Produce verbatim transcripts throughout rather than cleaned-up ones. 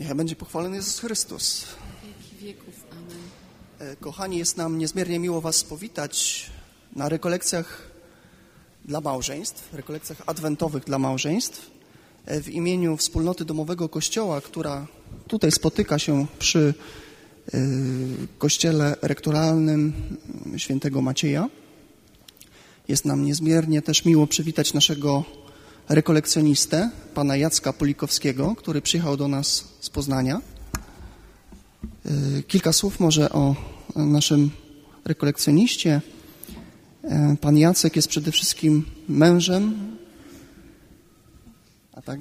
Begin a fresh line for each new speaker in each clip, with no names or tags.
Niech będzie pochwalony Jezus Chrystus.
Wieki wieków. Amen.
Kochani, jest nam niezmiernie miło Was powitać na rekolekcjach dla małżeństw, rekolekcjach adwentowych dla małżeństw w imieniu Wspólnoty Domowego Kościoła, która tutaj spotyka się przy Kościele Rektoralnym Świętego Macieja. Jest nam niezmiernie też miło przywitać naszego rekolekcjonistę, pana Jacka Polikowskiego, który przyjechał do nas z Poznania. Kilka słów może o naszym rekolekcjoniście. Pan Jacek jest przede wszystkim mężem, a tak,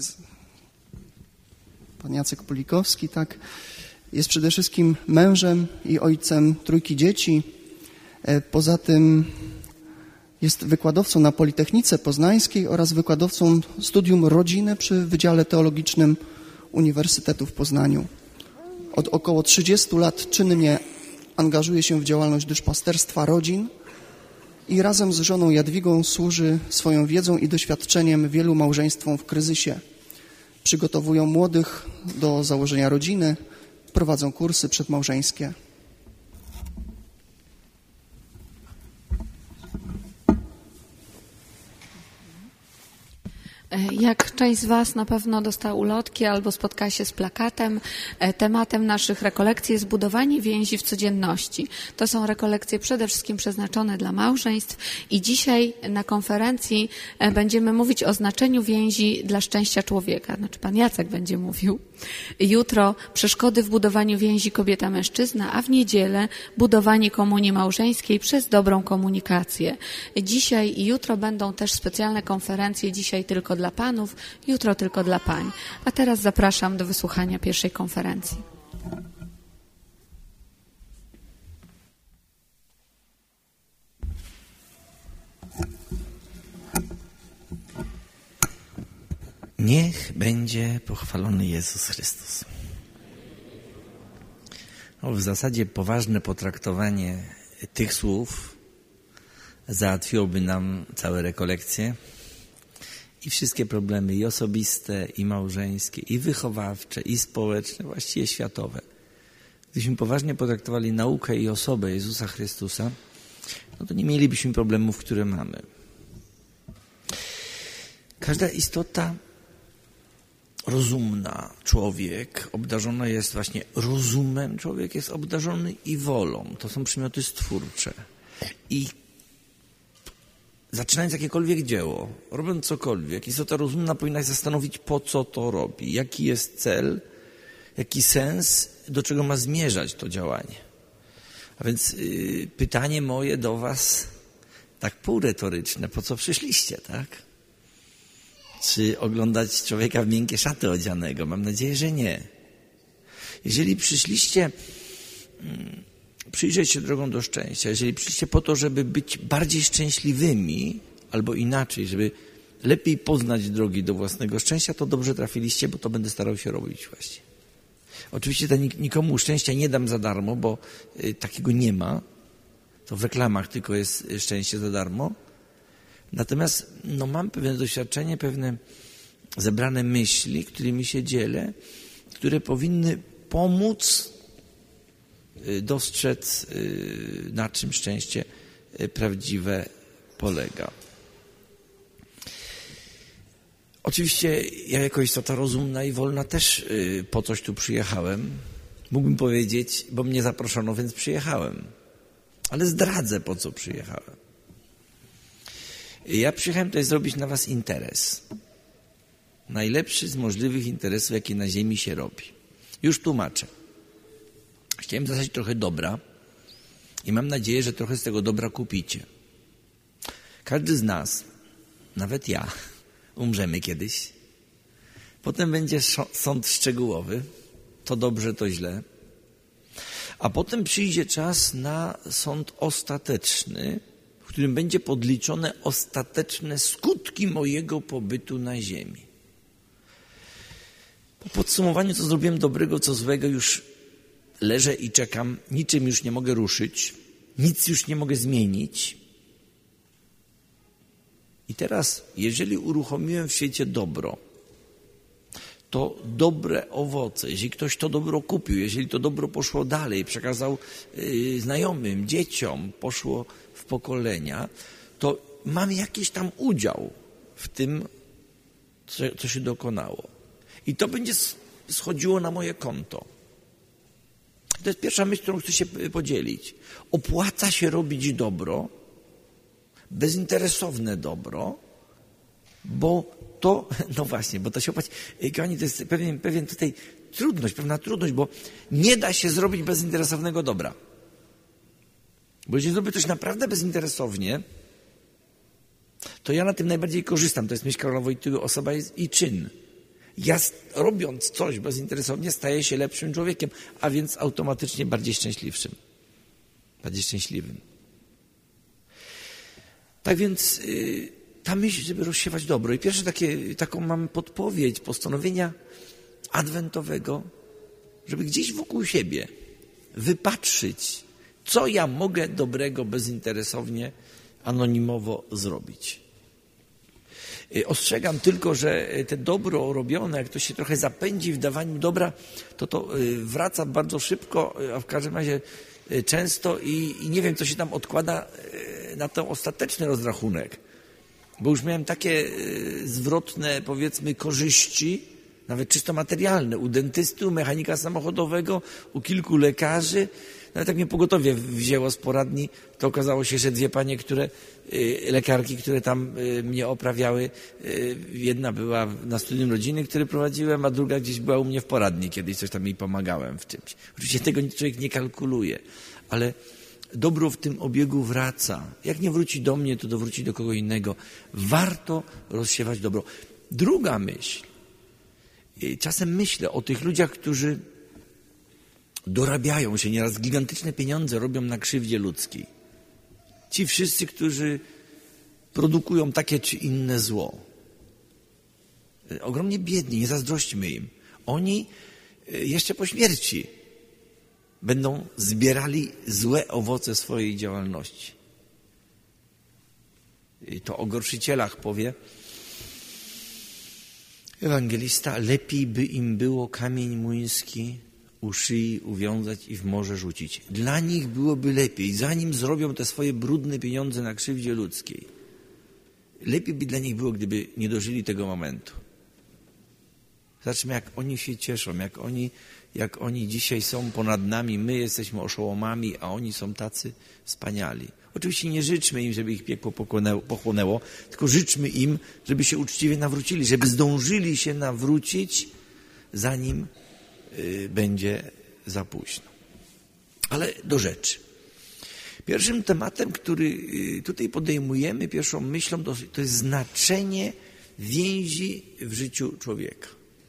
pan Jacek Polikowski, tak, jest przede wszystkim mężem i ojcem trójki dzieci. Poza tym jest wykładowcą na Politechnice Poznańskiej oraz wykładowcą studium rodziny przy Wydziale Teologicznym Uniwersytetu w Poznaniu. Od około trzydziestu lat czynnie angażuje się w działalność duszpasterstwa rodzin i razem z żoną Jadwigą służy swoją wiedzą i doświadczeniem wielu małżeństwom w kryzysie. Przygotowują młodych do założenia rodziny, prowadzą kursy przedmałżeńskie.
Jak część z Was na pewno dostała ulotki albo spotkała się z plakatem, tematem naszych rekolekcji jest budowanie więzi w codzienności. To są rekolekcje przede wszystkim przeznaczone dla małżeństw i dzisiaj na konferencji będziemy mówić o znaczeniu więzi dla szczęścia człowieka. Znaczy Pan Jacek będzie mówił. Jutro przeszkody w budowaniu więzi kobieta-mężczyzna, a w niedzielę budowanie komunii małżeńskiej przez dobrą komunikację. Dzisiaj i jutro będą też specjalne konferencje, dzisiaj tylko dla panów, jutro tylko dla pań. A teraz zapraszam do wysłuchania pierwszej konferencji.
Niech będzie pochwalony Jezus Chrystus. No, w zasadzie poważne potraktowanie tych słów załatwiłoby nam całe rekolekcje i wszystkie problemy i osobiste, i małżeńskie, i wychowawcze, i społeczne, właściwie światowe. Gdybyśmy poważnie potraktowali naukę i osobę Jezusa Chrystusa, no to nie mielibyśmy problemów, które mamy. Każda istota rozumna, człowiek obdarzony jest właśnie rozumem, człowiek jest obdarzony i wolą. To są przymioty stwórcze. I zaczynając jakiekolwiek dzieło, robiąc cokolwiek, istota rozumna powinna się zastanowić, po co to robi, jaki jest cel, jaki sens, do czego ma zmierzać to działanie. A więc yy, pytanie moje do was, tak półretoryczne, po co przyszliście, tak? Czy oglądać człowieka w miękkie szaty odzianego? Mam nadzieję, że nie. Jeżeli przyszliście hmm, przyjrzeć się drogą do szczęścia, jeżeli przyszliście po to, żeby być bardziej szczęśliwymi, albo inaczej, żeby lepiej poznać drogi do własnego szczęścia, to dobrze trafiliście, bo to będę starał się robić właśnie. Oczywiście to nikomu szczęścia nie dam za darmo, bo y, takiego nie ma. To w reklamach tylko jest szczęście za darmo. Natomiast no, mam pewne doświadczenie, pewne zebrane myśli, którymi się dzielę, które powinny pomóc dostrzec, na czym szczęście prawdziwe polega. Oczywiście ja jako istota rozumna i wolna też po coś tu przyjechałem. Mógłbym powiedzieć, bo mnie zaproszono, więc przyjechałem. Ale zdradzę, po co przyjechałem. Ja przyjechałem tutaj zrobić na was interes. Najlepszy z możliwych interesów, jakie na ziemi się robi. Już tłumaczę. Chciałem zasadzić trochę dobra i mam nadzieję, że trochę z tego dobra kupicie. Każdy z nas, nawet ja, umrzemy kiedyś. Potem będzie sąd szczegółowy. To dobrze, to źle. A potem przyjdzie czas na sąd ostateczny, w którym będzie podliczone ostateczne skutki mojego pobytu na ziemi. Po podsumowaniu, co zrobiłem dobrego, co złego, już leżę i czekam, niczym już nie mogę ruszyć, nic już nie mogę zmienić. I teraz, jeżeli uruchomiłem w świecie dobro, to dobre owoce, jeżeli ktoś to dobro kupił, jeżeli to dobro poszło dalej, przekazał yy, znajomym, dzieciom, poszło w pokolenia, to mam jakiś tam udział w tym, co, co się dokonało. I to będzie schodziło na moje konto. To jest pierwsza myśl, którą chcę się podzielić. Opłaca się robić dobro, bezinteresowne dobro, bo to, no właśnie, bo to się opłaca. Kochani, to jest pewien, pewien tutaj trudność, pewna trudność, bo nie da się zrobić bezinteresownego dobra. Bo jeżeli zrobię coś naprawdę bezinteresownie, to ja na tym najbardziej korzystam. To jest myśl Karola Wojtyły, osoba jest i czyn. Ja robiąc coś bezinteresownie staję się lepszym człowiekiem, a więc automatycznie bardziej szczęśliwszym. Bardziej szczęśliwym. Tak więc yy, ta myśl, żeby rozsiewać dobro. I pierwsze takie, taką mam podpowiedź postanowienia adwentowego, żeby gdzieś wokół siebie wypatrzyć, co ja mogę dobrego, bezinteresownie, anonimowo zrobić. Ostrzegam tylko, że te dobro robione, jak to się trochę zapędzi w dawaniu dobra, to to wraca bardzo szybko, a w każdym razie często i, i nie wiem, co się tam odkłada na ten ostateczny rozrachunek. Bo już miałem takie zwrotne, powiedzmy, korzyści, nawet czysto materialne, u dentysty, u mechanika samochodowego, u kilku lekarzy. Nawet jak mnie pogotowie wzięło z poradni, to okazało się, że dwie panie, które, lekarki, które tam mnie oprawiały, jedna była na studium rodziny, które prowadziłem, a druga gdzieś była u mnie w poradni, kiedyś coś tam jej pomagałem w czymś. Oczywiście tego człowiek nie kalkuluje, ale dobro w tym obiegu wraca. Jak nie wróci do mnie, to wróci do kogo innego. Warto rozsiewać dobro. Druga myśl. Czasem myślę o tych ludziach, którzy dorabiają się, nieraz gigantyczne pieniądze robią na krzywdzie ludzkiej. Ci wszyscy, którzy produkują takie czy inne zło. Ogromnie biedni, nie zazdrośćmy im. Oni jeszcze po śmierci będą zbierali złe owoce swojej działalności. I to o gorszycielach powie ewangelista, lepiej by im było kamień młyński u szyi uwiązać i w morze rzucić. Dla nich byłoby lepiej, zanim zrobią te swoje brudne pieniądze na krzywdzie ludzkiej. Lepiej by dla nich było, gdyby nie dożyli tego momentu. Zobaczmy, jak oni się cieszą, jak oni, jak oni dzisiaj są ponad nami, my jesteśmy oszołomami, a oni są tacy wspaniali. Oczywiście nie życzmy im, żeby ich piekło pochłonęło, tylko życzmy im, żeby się uczciwie nawrócili, żeby zdążyli się nawrócić, zanim y, będzie za późno. Ale do rzeczy. Pierwszym tematem, który y, tutaj podejmujemy, pierwszą myślą, to, to jest znaczenie więzi w życiu człowieka.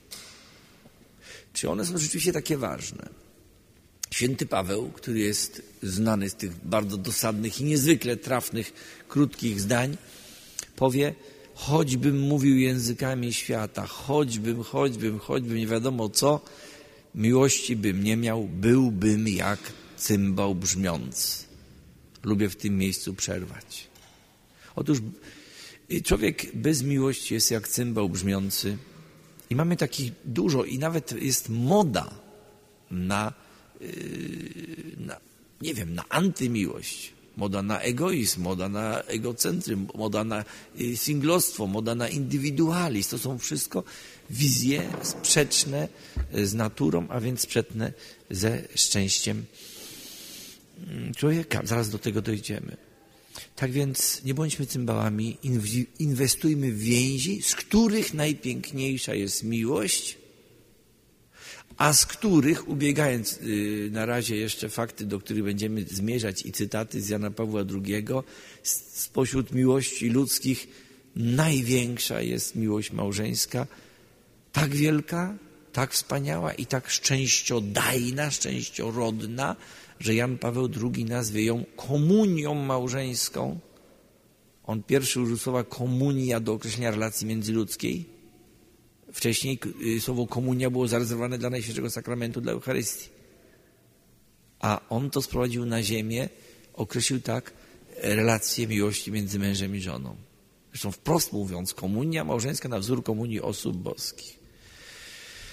Czy one są rzeczywiście takie ważne? Święty Paweł, który jest znany z tych bardzo dosadnych i niezwykle trafnych, krótkich zdań, powie, choćbym mówił językami świata, choćbym, choćbym, choćbym, nie wiadomo co, miłości bym nie miał, byłbym jak cymbał brzmiący. Lubię w tym miejscu przerwać. Otóż człowiek bez miłości jest jak cymbał brzmiący i mamy takich dużo i nawet jest moda na Na, nie wiem, na antymiłość, moda na egoizm, moda na egocentryzm, moda na singlostwo, moda na indywidualizm. To są wszystko wizje sprzeczne z naturą, a więc sprzeczne ze szczęściem człowieka. Zaraz do tego dojdziemy. Tak więc nie bądźmy cymbałami, inwestujmy w więzi, z których najpiękniejsza jest miłość, a z których, ubiegając yy, na razie jeszcze fakty, do których będziemy zmierzać i cytaty z Jana Pawła drugiego, spośród miłości ludzkich największa jest miłość małżeńska, tak wielka, tak wspaniała i tak szczęściodajna, szczęściorodna, że Jan Paweł drugi nazwie ją komunią małżeńską. On pierwszy użył słowa komunia do określenia relacji międzyludzkiej. Wcześniej słowo komunia było zarezerwowane dla Najświętszego Sakramentu, dla Eucharystii. A on to sprowadził na ziemię, określił tak relację miłości między mężem i żoną. Zresztą wprost mówiąc, komunia małżeńska na wzór komunii osób boskich.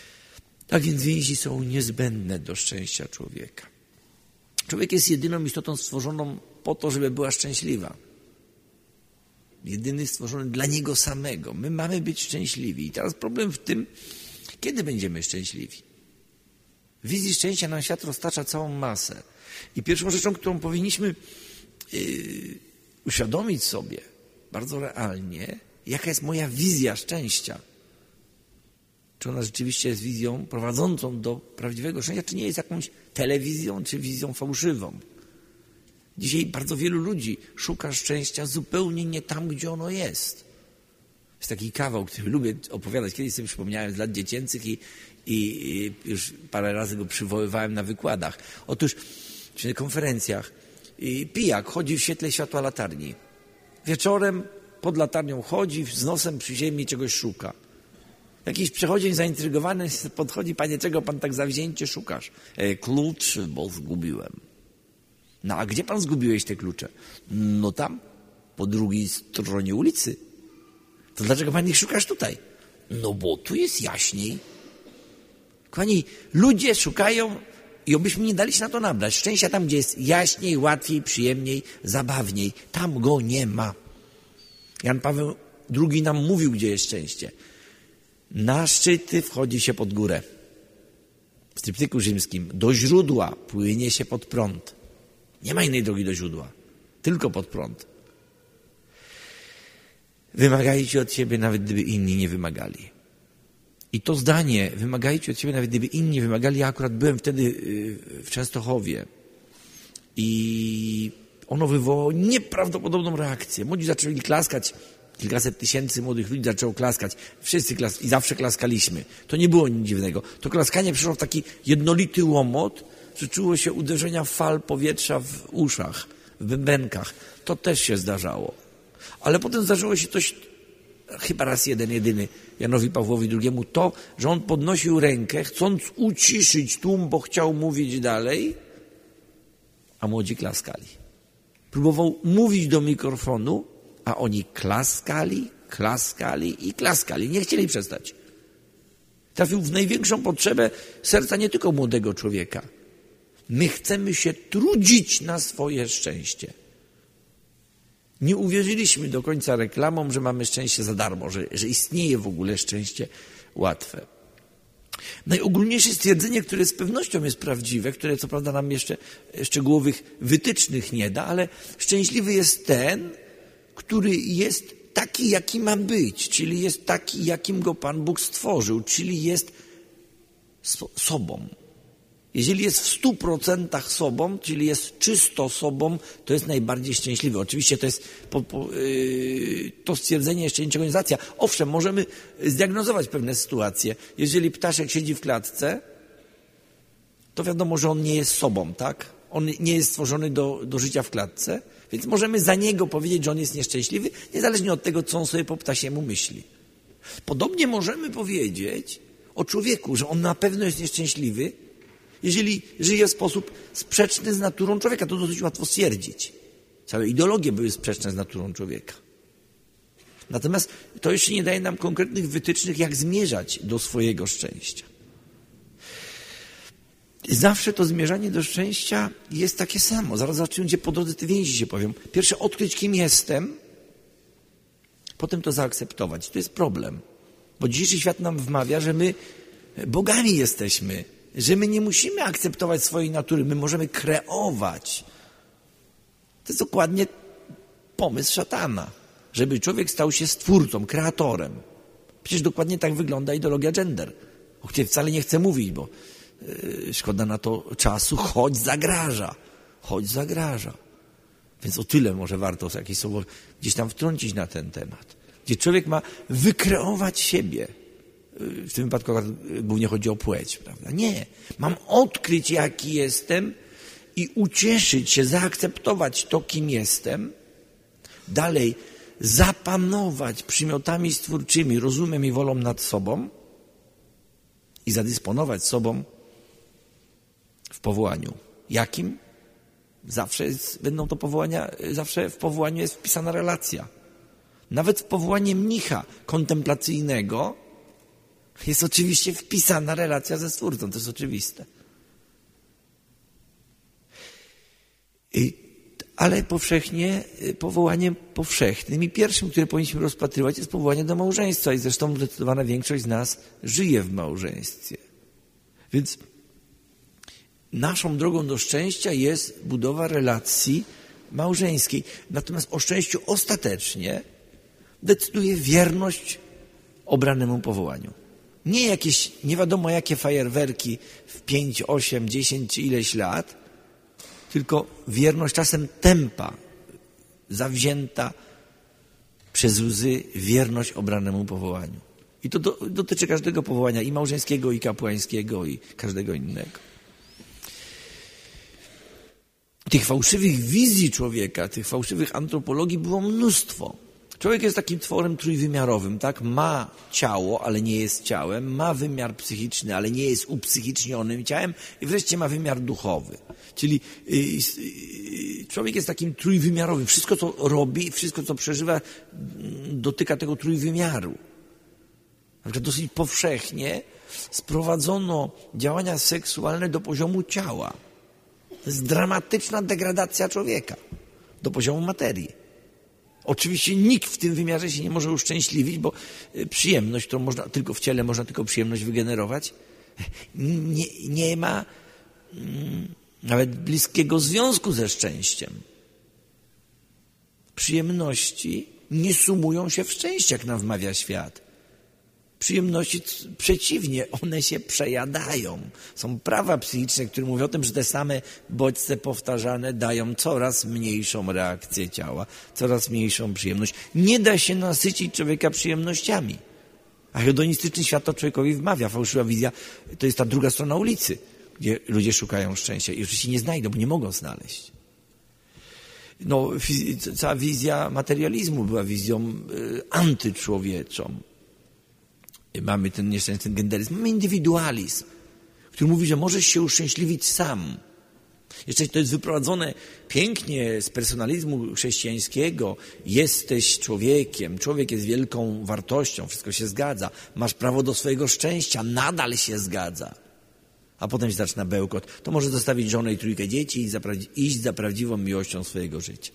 Tak więc więzi są niezbędne do szczęścia człowieka. Człowiek jest jedyną istotą stworzoną po to, żeby była szczęśliwa. Jedyny stworzony dla niego samego. My mamy być szczęśliwi. I teraz problem w tym, kiedy będziemy szczęśliwi. Wizji szczęścia nam świat roztacza całą masę. I pierwszą rzeczą, którą powinniśmy yy, uświadomić sobie bardzo realnie, jaka jest moja wizja szczęścia. Czy ona rzeczywiście jest wizją prowadzącą do prawdziwego szczęścia, czy nie jest jakąś telewizją, czy wizją fałszywą. Dzisiaj bardzo wielu ludzi szuka szczęścia zupełnie nie tam, gdzie ono jest. Jest taki kawał, który lubię opowiadać. Kiedyś sobie przypomniałem z lat dziecięcych i, i, i już parę razy go przywoływałem na wykładach. Otóż na konferencjach i pijak chodzi w świetle światła latarni. Wieczorem pod latarnią chodzi, z nosem przy ziemi czegoś szuka. Jakiś przechodzień zaintrygowany podchodzi, panie, czego pan tak zawzięcie szukasz? E, klucz, bo zgubiłem. No a gdzie pan zgubiłeś te klucze? No tam, po drugiej stronie ulicy. To dlaczego pan ich szukasz tutaj? No bo tu jest jaśniej. Kochani, ludzie szukają i obyśmy nie dali się na to nabrać. Szczęścia tam, gdzie jest jaśniej, łatwiej, przyjemniej, zabawniej. Tam go nie ma. Jan Paweł drugi nam mówił, gdzie jest szczęście. Na szczyty wchodzi się pod górę. W tryptyku rzymskim do źródła płynie się pod prąd. Nie ma innej drogi do źródła. Tylko pod prąd. Wymagajcie od siebie, nawet gdyby inni nie wymagali. I to zdanie, wymagajcie od siebie, nawet gdyby inni nie wymagali. Ja akurat byłem wtedy w Częstochowie i ono wywołało nieprawdopodobną reakcję. Młodzi zaczęli klaskać. Kilkaset tysięcy młodych ludzi zaczęło klaskać. Wszyscy klas- i zawsze klaskaliśmy. To nie było nic dziwnego. To klaskanie przeszło w taki jednolity łomot, że czuło się uderzenia fal powietrza w uszach, w bębenkach. To też się zdarzało. Ale potem zdarzyło się coś, chyba raz jeden, jedyny, Janowi Pawłowi drugiemu, to, że on podnosił rękę, chcąc uciszyć tłum, bo chciał mówić dalej, a młodzi klaskali. Próbował mówić do mikrofonu, a oni klaskali, klaskali i klaskali. Nie chcieli przestać. Trafił w największą potrzebę serca nie tylko młodego człowieka. My chcemy się trudzić na swoje szczęście. Nie uwierzyliśmy do końca reklamom, że mamy szczęście za darmo, że, że istnieje w ogóle szczęście łatwe. Najogólniejsze stwierdzenie, które z pewnością jest prawdziwe, które co prawda nam jeszcze szczegółowych wytycznych nie da, ale szczęśliwy jest ten, który jest taki, jaki ma być, czyli jest taki, jakim go Pan Bóg stworzył, czyli jest sobą. Jeżeli jest w stu procentach sobą, czyli jest czysto sobą, to jest najbardziej szczęśliwy. Oczywiście to jest po, po, yy, to stwierdzenie jeszcze niczego nie racja. Owszem, możemy zdiagnozować pewne sytuacje. Jeżeli ptaszek siedzi w klatce, to wiadomo, że on nie jest sobą, tak? On nie jest stworzony do, do życia w klatce, więc możemy za niego powiedzieć, że on jest nieszczęśliwy, niezależnie od tego, co on sobie po ptasiemu myśli. Podobnie możemy powiedzieć o człowieku, że on na pewno jest nieszczęśliwy, jeżeli żyje w sposób sprzeczny z naturą człowieka. To dosyć łatwo stwierdzić. Całe ideologie były sprzeczne z naturą człowieka. Natomiast to jeszcze nie daje nam konkretnych wytycznych, jak zmierzać do swojego szczęścia. Zawsze to zmierzanie do szczęścia jest takie samo. Zaraz zobaczymy, gdzie po drodze te więzi się pojawią. Pierwsze odkryć, kim jestem, potem to zaakceptować. To jest problem. Bo dzisiejszy świat nam wmawia, że my bogami jesteśmy, że my nie musimy akceptować swojej natury, my możemy kreować. To jest dokładnie pomysł szatana, żeby człowiek stał się stwórcą, kreatorem. Przecież dokładnie tak wygląda ideologia gender, o której wcale nie chcę mówić, bo yy, szkoda na to czasu, choć zagraża, choć zagraża. Więc o tyle może warto jakieś słowo gdzieś tam wtrącić na ten temat, gdzie człowiek ma wykreować siebie. W tym wypadku głównie chodzi o płeć, prawda? Nie. Mam odkryć, jaki jestem i ucieszyć się, zaakceptować to, kim jestem. Dalej, zapanować przymiotami stwórczymi, rozumem i wolą nad sobą i zadysponować sobą w powołaniu. Jakim? Zawsze jest, będą to powołania, zawsze w powołaniu jest wpisana relacja. Nawet w powołanie mnicha kontemplacyjnego Jest oczywiście wpisana relacja ze Stwórcą, to jest oczywiste. I, ale powszechnie, powołaniem powszechnym i pierwszym, które powinniśmy rozpatrywać, jest powołanie do małżeństwa i zresztą zdecydowana większość z nas żyje w małżeństwie. Więc naszą drogą do szczęścia jest budowa relacji małżeńskiej. Natomiast o szczęściu ostatecznie decyduje wierność obranemu powołaniu. Nie jakieś nie wiadomo jakie fajerwerki w pięć, osiem, dziesięć czy ileś lat, tylko wierność czasem tępa, zawzięta przez łzy, wierność obranemu powołaniu. I to do, dotyczy każdego powołania, i małżeńskiego, i kapłańskiego, i każdego innego. Tych fałszywych wizji człowieka, tych fałszywych antropologii było mnóstwo. Człowiek jest takim tworem trójwymiarowym, tak? Ma ciało, ale nie jest ciałem, ma wymiar psychiczny, ale nie jest upsychicznionym ciałem i wreszcie ma wymiar duchowy. Czyli człowiek jest takim trójwymiarowym. Wszystko, co robi, wszystko, co przeżywa, dotyka tego trójwymiaru. Na przykład dosyć powszechnie sprowadzono działania seksualne do poziomu ciała. To jest dramatyczna degradacja człowieka do poziomu materii. Oczywiście nikt w tym wymiarze się nie może uszczęśliwić, bo przyjemność, którą można tylko w ciele można tylko przyjemność wygenerować, nie, nie ma mm, nawet bliskiego związku ze szczęściem. Przyjemności nie sumują się w szczęście, jak nam wmawia świat. Przyjemności przeciwnie, one się przejadają. Są prawa psychiczne, które mówią o tym, że te same bodźce powtarzane dają coraz mniejszą reakcję ciała, coraz mniejszą przyjemność. Nie da się nasycić człowieka przyjemnościami. A hedonistyczny świat to człowiekowi wmawia. Fałszywa wizja to jest ta druga strona ulicy, gdzie ludzie szukają szczęścia i oczywiście nie znajdą, bo nie mogą znaleźć. No, cała wizja materializmu była wizją y, antyczłowieczą. Mamy ten nieszczęsny genderyzm, mamy indywidualizm, który mówi, że możesz się uszczęśliwić sam. Jeszcze to jest wyprowadzone pięknie z personalizmu chrześcijańskiego. Jesteś człowiekiem, człowiek jest wielką wartością, wszystko się zgadza. Masz prawo do swojego szczęścia, nadal się zgadza. A potem się zaczyna bełkot. To może zostawić żonę i trójkę dzieci i iść za prawdziwą miłością swojego życia.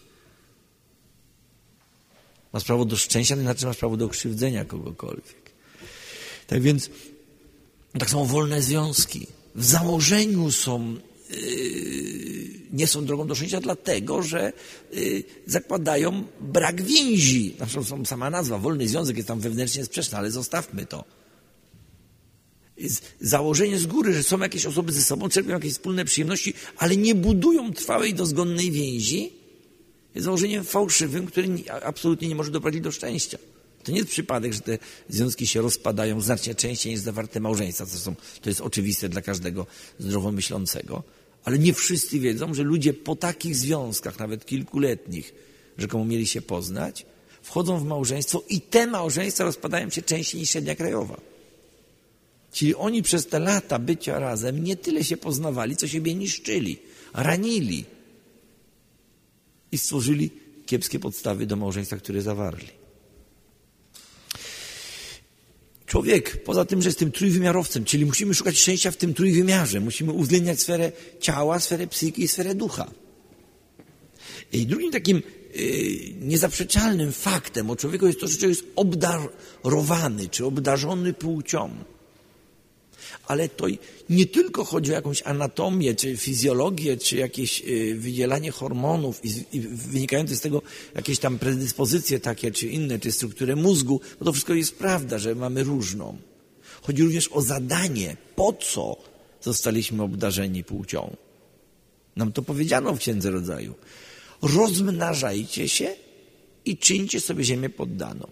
Masz prawo do szczęścia, to znaczy masz prawo do krzywdzenia kogokolwiek. Tak więc, tak samo wolne związki w założeniu są, yy, nie są drogą do szczęścia dlatego, że yy, zakładają brak więzi. Na przykład sama nazwa, wolny związek jest tam wewnętrznie sprzeczna, ale zostawmy to. Jest założenie z góry, że są jakieś osoby ze sobą, czerpią jakieś wspólne przyjemności, ale nie budują trwałej, dozgonnej więzi, jest założeniem fałszywym, które absolutnie nie może doprowadzić do szczęścia. To nie jest przypadek, że te związki się rozpadają znacznie częściej niż zawarte małżeństwa. Zresztą to jest oczywiste dla każdego zdrowo myślącego. Ale nie wszyscy wiedzą, że ludzie po takich związkach, nawet kilkuletnich, rzekomo mieli się poznać, wchodzą w małżeństwo i te małżeństwa rozpadają się częściej niż średnia krajowa. Czyli oni przez te lata bycia razem nie tyle się poznawali, co siebie niszczyli, ranili i stworzyli kiepskie podstawy do małżeństwa, które zawarli. Człowiek, poza tym, że jest tym trójwymiarowcem, czyli musimy szukać szczęścia w tym trójwymiarze, musimy uwzględniać sferę ciała, sferę psychiki i sferę ducha. I drugim takim yy, niezaprzeczalnym faktem o człowieku jest to, że człowiek jest obdarowany, czy obdarzony płcią. Ale to nie tylko chodzi o jakąś anatomię, czy fizjologię, czy jakieś wydzielanie hormonów i, i wynikające z tego jakieś tam predyspozycje takie, czy inne, czy strukturę mózgu, bo to wszystko jest prawda, że mamy różną. Chodzi również o zadanie, po co zostaliśmy obdarzeni płcią. Nam to powiedziano w Księdze Rodzaju. Rozmnażajcie się i czyńcie sobie ziemię poddaną.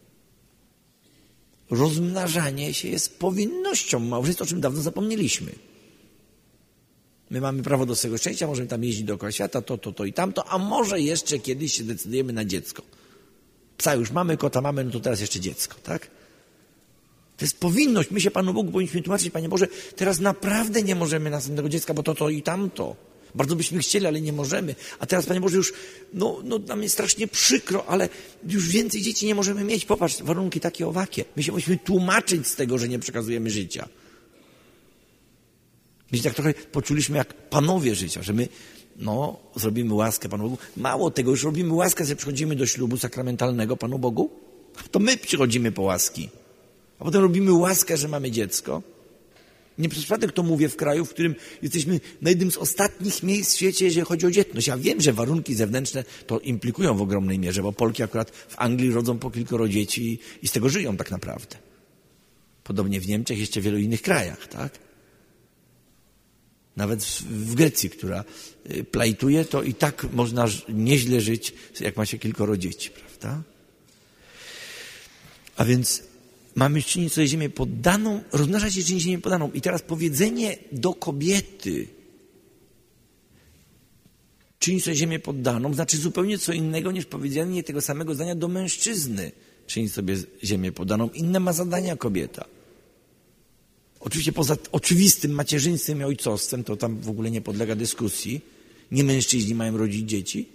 Rozmnażanie się jest powinnością małżeństwa, o czym dawno zapomnieliśmy. My mamy prawo do swojego szczęścia, możemy tam jeździć dookoła świata, to, to, to i tamto, a może jeszcze kiedyś się decydujemy na dziecko. Psa już mamy, kota mamy, no to teraz jeszcze dziecko, tak? To jest powinność. My się Panu Bogu powinniśmy tłumaczyć, Panie Boże, teraz naprawdę nie możemy następnego dziecka, bo to, to i tamto. Bardzo byśmy chcieli, ale nie możemy. A teraz, Panie Boże, już no, no, nam jest strasznie przykro, ale już więcej dzieci nie możemy mieć. Popatrz, warunki takie owakie. My się musimy tłumaczyć z tego, że nie przekazujemy życia. My się tak trochę poczuliśmy jak panowie życia, że my no, zrobimy łaskę Panu Bogu. Mało tego, już robimy łaskę, że przychodzimy do ślubu sakramentalnego Panu Bogu. To my przychodzimy po łaski. A potem robimy łaskę, że mamy dziecko. Nie przez przypadek to mówię w kraju, w którym jesteśmy na jednym z ostatnich miejsc w świecie, jeżeli chodzi o dzietność. Ja wiem, że warunki zewnętrzne to implikują w ogromnej mierze, bo Polki akurat w Anglii rodzą po kilkoro dzieci i z tego żyją tak naprawdę. Podobnie w Niemczech, jeszcze w wielu innych krajach, tak? Nawet w Grecji, która plajtuje, to i tak można nieźle żyć, jak ma się kilkoro dzieci, prawda? A więc mamy czynić sobie ziemię poddaną, rozmnażać się czynić ziemię poddaną. I teraz powiedzenie do kobiety czynić sobie ziemię poddaną znaczy zupełnie co innego niż powiedzenie tego samego zdania do mężczyzny. Czynić sobie ziemię poddaną. Inne ma zadania kobieta. Oczywiście poza oczywistym macierzyństwem i ojcostwem, to tam w ogóle nie podlega dyskusji. Nie mężczyźni mają rodzić dzieci.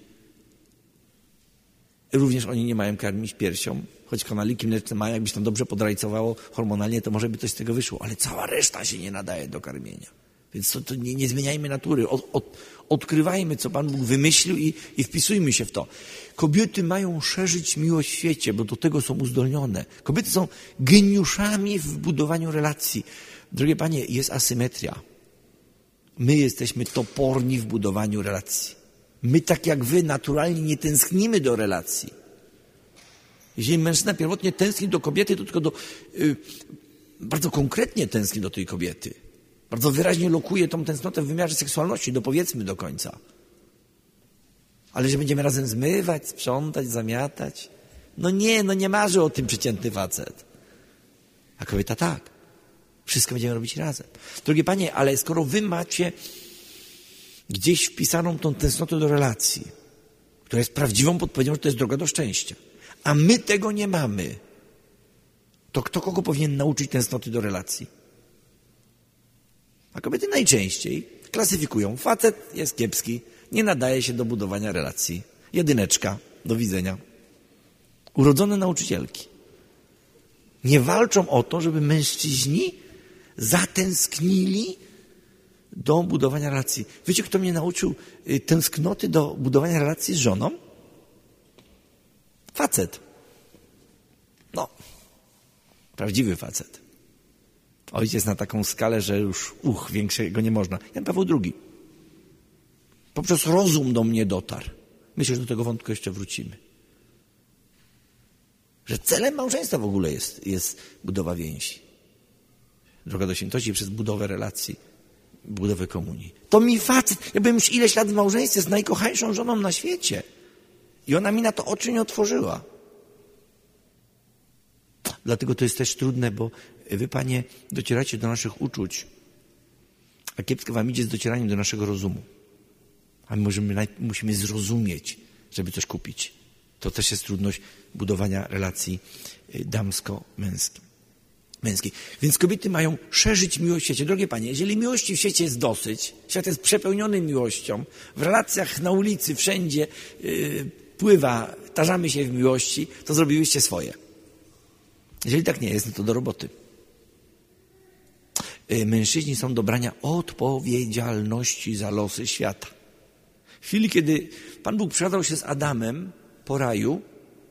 Również oni nie mają karmić piersią, choć kanaliki mleczne mają, jakbyś tam dobrze podrajcowało hormonalnie, to może by coś z tego wyszło, ale cała reszta się nie nadaje do karmienia. Więc to, to nie, nie zmieniajmy natury, od, od, odkrywajmy, co Pan Bóg wymyślił i, i wpisujmy się w to. Kobiety mają szerzyć miłość w świecie, bo do tego są uzdolnione. Kobiety są geniuszami w budowaniu relacji. Drogie Panie, jest asymetria. My jesteśmy toporni w budowaniu relacji. My, tak jak wy, naturalnie nie tęsknimy do relacji. Jeżeli mężczyzna pierwotnie tęskni do kobiety, to tylko do, yy, bardzo konkretnie tęskni do tej kobiety. Bardzo wyraźnie lokuje tą tęsknotę w wymiarze seksualności, dopowiedzmy do końca. Ale że będziemy razem zmywać, sprzątać, zamiatać. No nie, no nie marzy o tym przeciętny facet. A kobieta tak. Wszystko będziemy robić razem. Drogie Panie, ale skoro wy macie gdzieś wpisaną tą tęsknotę do relacji, która jest prawdziwą podpowiedzią, że to jest droga do szczęścia, a my tego nie mamy, to kto kogo powinien nauczyć tęsknoty do relacji? A kobiety najczęściej klasyfikują. Facet jest kiepski, nie nadaje się do budowania relacji. Jedyneczka, do widzenia. Urodzone nauczycielki. Nie walczą o to, żeby mężczyźni zatęsknili do budowania relacji. Wiecie, kto mnie nauczył tęsknoty do budowania relacji z żoną? Facet. No, prawdziwy facet. Ojciec na taką skalę, że już uch, większego nie można. Jan Paweł drugi. Poprzez rozum do mnie dotarł. Myślę, że do tego wątku jeszcze wrócimy. Że celem małżeństwa w ogóle jest, jest budowa więzi. Droga do świętości przez budowę relacji, budowę komunii. To mi facet, ja byłem już ileś lat w małżeństwie z najkochańszą żoną na świecie. I ona mi na to oczy nie otworzyła. Dlatego to jest też trudne, bo wy, Panie, docieracie do naszych uczuć, a kiepsko wam idzie z docieraniem do naszego rozumu. A my możemy, musimy zrozumieć, żeby coś kupić. To też jest trudność budowania relacji damsko-męskiej. Męskiej. Więc kobiety mają szerzyć miłość w świecie. Drogie Panie, jeżeli miłości w świecie jest dosyć, świat jest przepełniony miłością, w relacjach na ulicy, wszędzie yy, pływa, tarzamy się w miłości, to zrobiłyście swoje. Jeżeli tak nie jest, no to do roboty. Yy, mężczyźni są do brania odpowiedzialności za losy świata. W chwili, kiedy Pan Bóg przechadzał się z Adamem po raju,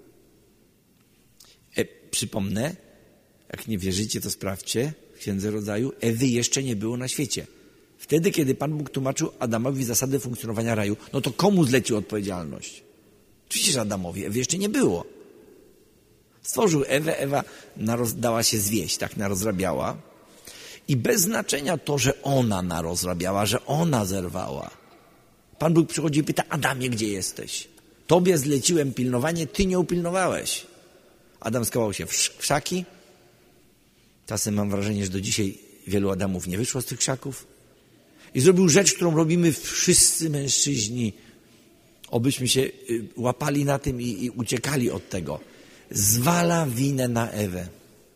e, przypomnę, jak nie wierzycie, to sprawdźcie w Księdze Rodzaju, Ewy jeszcze nie było na świecie. Wtedy, kiedy Pan Bóg tłumaczył Adamowi zasady funkcjonowania raju, no to komu zlecił odpowiedzialność? Oczywiście, że Adamowi. Ewy jeszcze nie było. Stworzył Ewę, Ewa naroz, dała się zwieść, tak narozrabiała. I bez znaczenia to, że ona narozrabiała, że ona zerwała. Pan Bóg przychodzi i pyta, Adamie, gdzie jesteś? Tobie zleciłem pilnowanie, ty nie upilnowałeś. Adam skował się w krzaki. Czasem mam wrażenie, że do dzisiaj wielu Adamów nie wyszło z tych krzaków. I zrobił rzecz, którą robimy wszyscy mężczyźni. Obyśmy się łapali na tym i, i uciekali od tego. Zwala winę na Ewę.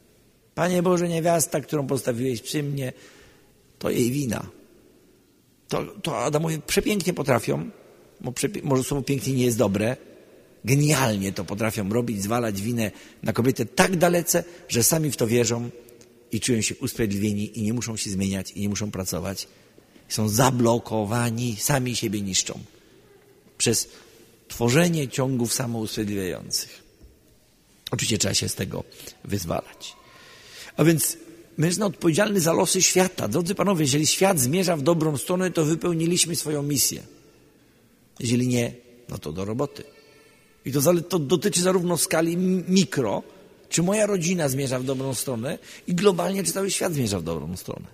Panie Boże, niewiasta, którą postawiłeś przy mnie, to jej wina. to, to Adamowie przepięknie potrafią, bo przepie- może słowo pięknie nie jest dobre, genialnie to potrafią robić, zwalać winę na kobietę tak dalece, że sami w to wierzą i czują się usprawiedliwieni i nie muszą się zmieniać i nie muszą pracować. Są zablokowani, sami siebie niszczą przez tworzenie ciągów samousprawiedliwiających. Oczywiście trzeba się z tego wyzwalać. A więc mężczyzna odpowiedzialny za losy świata. Drodzy panowie, jeżeli świat zmierza w dobrą stronę, to wypełniliśmy swoją misję. Jeżeli nie, no to do roboty. I to, to dotyczy zarówno skali mikro, czy moja rodzina zmierza w dobrą stronę, i globalnie, czy cały świat zmierza w dobrą stronę.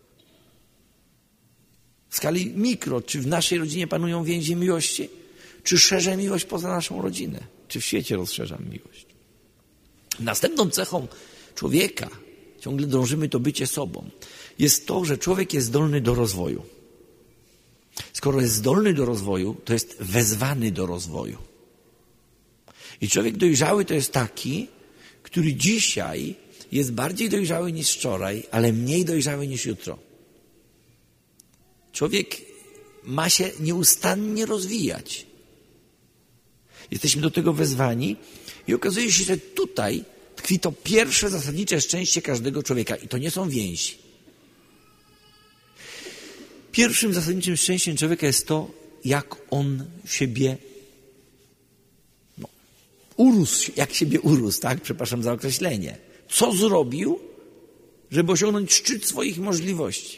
W skali mikro, czy w naszej rodzinie panują więzi miłości, czy szerzę miłość poza naszą rodzinę, czy w świecie rozszerzam miłość. Następną cechą człowieka, ciągle dążymy to bycie sobą, jest to, że człowiek jest zdolny do rozwoju. Skoro jest zdolny do rozwoju, to jest wezwany do rozwoju. I człowiek dojrzały to jest taki, który dzisiaj jest bardziej dojrzały niż wczoraj, ale mniej dojrzały niż jutro. Człowiek ma się nieustannie rozwijać. Jesteśmy do tego wezwani i okazuje się, że tutaj tkwi to pierwsze zasadnicze szczęście każdego człowieka i to nie są więzi. Pierwszym zasadniczym szczęściem człowieka jest to, jak on siebie no, urósł, jak siebie urósł, tak? Przepraszam za określenie. Co zrobił, żeby osiągnąć szczyt swoich możliwości?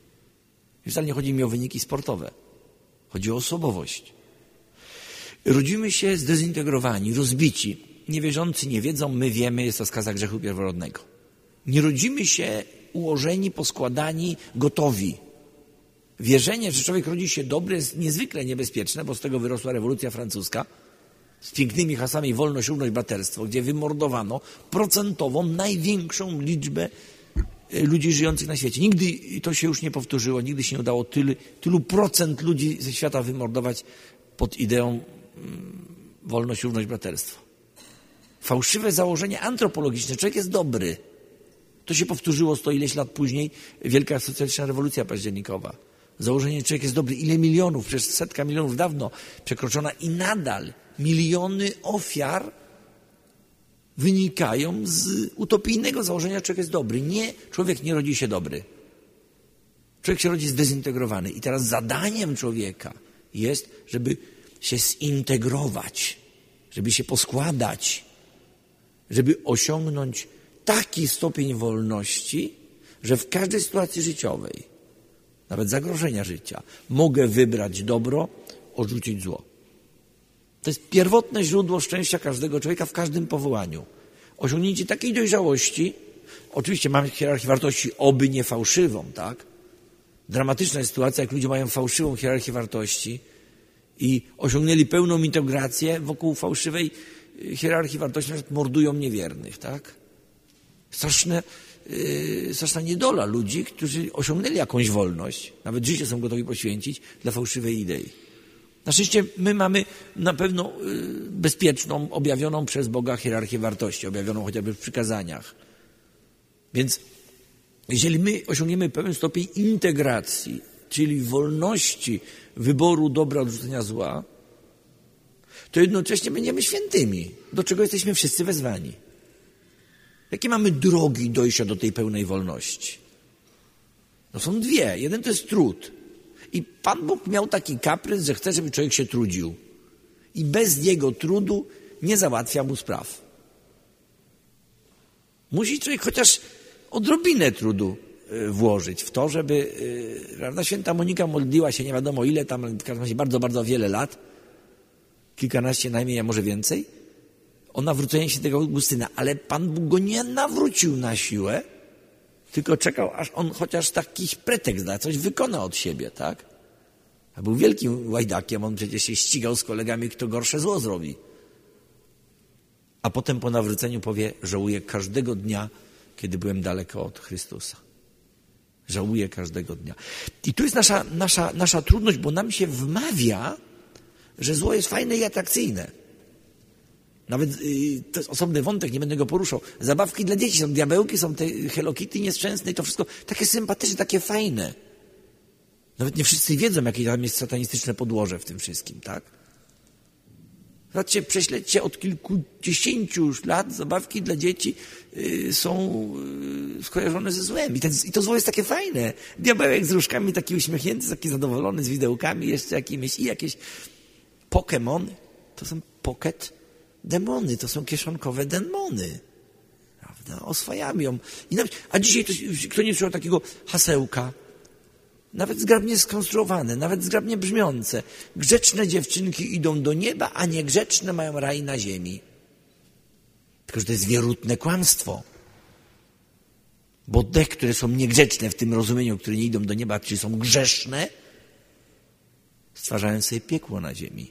I wcale nie chodzi mi o wyniki sportowe. Chodzi o osobowość. Rodzimy się zdezintegrowani, rozbici. Niewierzący nie wiedzą, my wiemy, jest to skaza grzechu pierworodnego. Nie rodzimy się ułożeni, poskładani, gotowi. Wierzenie, że człowiek rodzi się dobry, jest niezwykle niebezpieczne, bo z tego wyrosła rewolucja francuska z pięknymi hasłami wolność, równość, braterstwo, gdzie wymordowano procentową największą liczbę ludzi żyjących na świecie. Nigdy to się już nie powtórzyło, nigdy się nie udało tylu, tylu procent ludzi ze świata wymordować pod ideą mm, wolność, równość, braterstwo. Fałszywe założenie antropologiczne. Człowiek jest dobry. To się powtórzyło sto ileś lat później, wielka socjalistyczna rewolucja październikowa. Założenie, że człowiek jest dobry. Ile milionów, przecież setka milionów dawno przekroczona i nadal miliony ofiar wynikają z utopijnego założenia, że człowiek jest dobry. Nie, człowiek nie rodzi się dobry. Człowiek się rodzi zdezintegrowany. I teraz zadaniem człowieka jest, żeby się zintegrować, żeby się poskładać, żeby osiągnąć taki stopień wolności, że w każdej sytuacji życiowej, nawet zagrożenia życia, mogę wybrać dobro, odrzucić zło. To jest pierwotne źródło szczęścia każdego człowieka w każdym powołaniu. Osiągnięcie takiej dojrzałości, oczywiście mamy hierarchię wartości, oby nie fałszywą, tak? Dramatyczna jest sytuacja, jak ludzie mają fałszywą hierarchię wartości i osiągnęli pełną integrację wokół fałszywej hierarchii wartości, na przykład mordują niewiernych, tak? Straszne, yy, straszna niedola ludzi, którzy osiągnęli jakąś wolność, nawet życie są gotowi poświęcić dla fałszywej idei. Na szczęście my mamy na pewno yy, bezpieczną, objawioną przez Boga hierarchię wartości, objawioną chociażby w przykazaniach. Więc jeżeli my osiągniemy pewien stopień integracji, czyli wolności wyboru dobra, odrzucenia zła, to jednocześnie będziemy świętymi, do czego jesteśmy wszyscy wezwani. Jakie mamy drogi dojścia do tej pełnej wolności? No są dwie. Jeden to jest trud. I Pan Bóg miał taki kaprys, że chce, żeby człowiek się trudził. I bez jego trudu nie załatwia mu spraw. Musi człowiek chociaż odrobinę trudu włożyć w to, żeby, prawda, święta Monika modliła się nie wiadomo ile, tam w każdym razie bardzo, bardzo wiele lat, kilkanaście najmniej, a może więcej, o nawrócenie się tego Augustyna, ale Pan Bóg go nie nawrócił na siłę, tylko czekał, aż on chociaż taki pretekst da, coś wykona od siebie, tak? A był wielkim łajdakiem, on przecież się ścigał z kolegami, kto gorsze zło zrobi. A potem po nawróceniu powie, żałuję każdego dnia, kiedy byłem daleko od Chrystusa. Żałuję każdego dnia. I tu jest nasza, nasza, nasza trudność, bo nam się wmawia, że zło jest fajne i atrakcyjne. Nawet yy, to jest osobny wątek, nie będę go poruszał. Zabawki dla dzieci, są diabełki, są te Hello Kitty nieszczęsne i to wszystko takie sympatyczne, takie fajne. Nawet nie wszyscy wiedzą, jakie tam jest satanistyczne podłoże w tym wszystkim, tak? Zobaczcie, prześledźcie, od kilkudziesięciu już lat zabawki dla dzieci y, są y, skojarzone ze złem. I, ten, I to zło jest takie fajne. Diabełek z różkami, taki uśmiechnięty, taki zadowolony, z widełkami, jeszcze jakimiś i jakieś Pokemony. To są pocket demony, to są kieszonkowe demony. Prawda? Oswajamy ją. I nawet, a dzisiaj to, kto nie słyszał takiego hasełka? Nawet zgrabnie skonstruowane, nawet zgrabnie brzmiące. Grzeczne dziewczynki idą do nieba, a niegrzeczne mają raj na ziemi. Tylko że to jest wierutne kłamstwo. Bo te, które są niegrzeczne w tym rozumieniu, które nie idą do nieba, czyli są grzeszne, stwarzają sobie piekło na ziemi.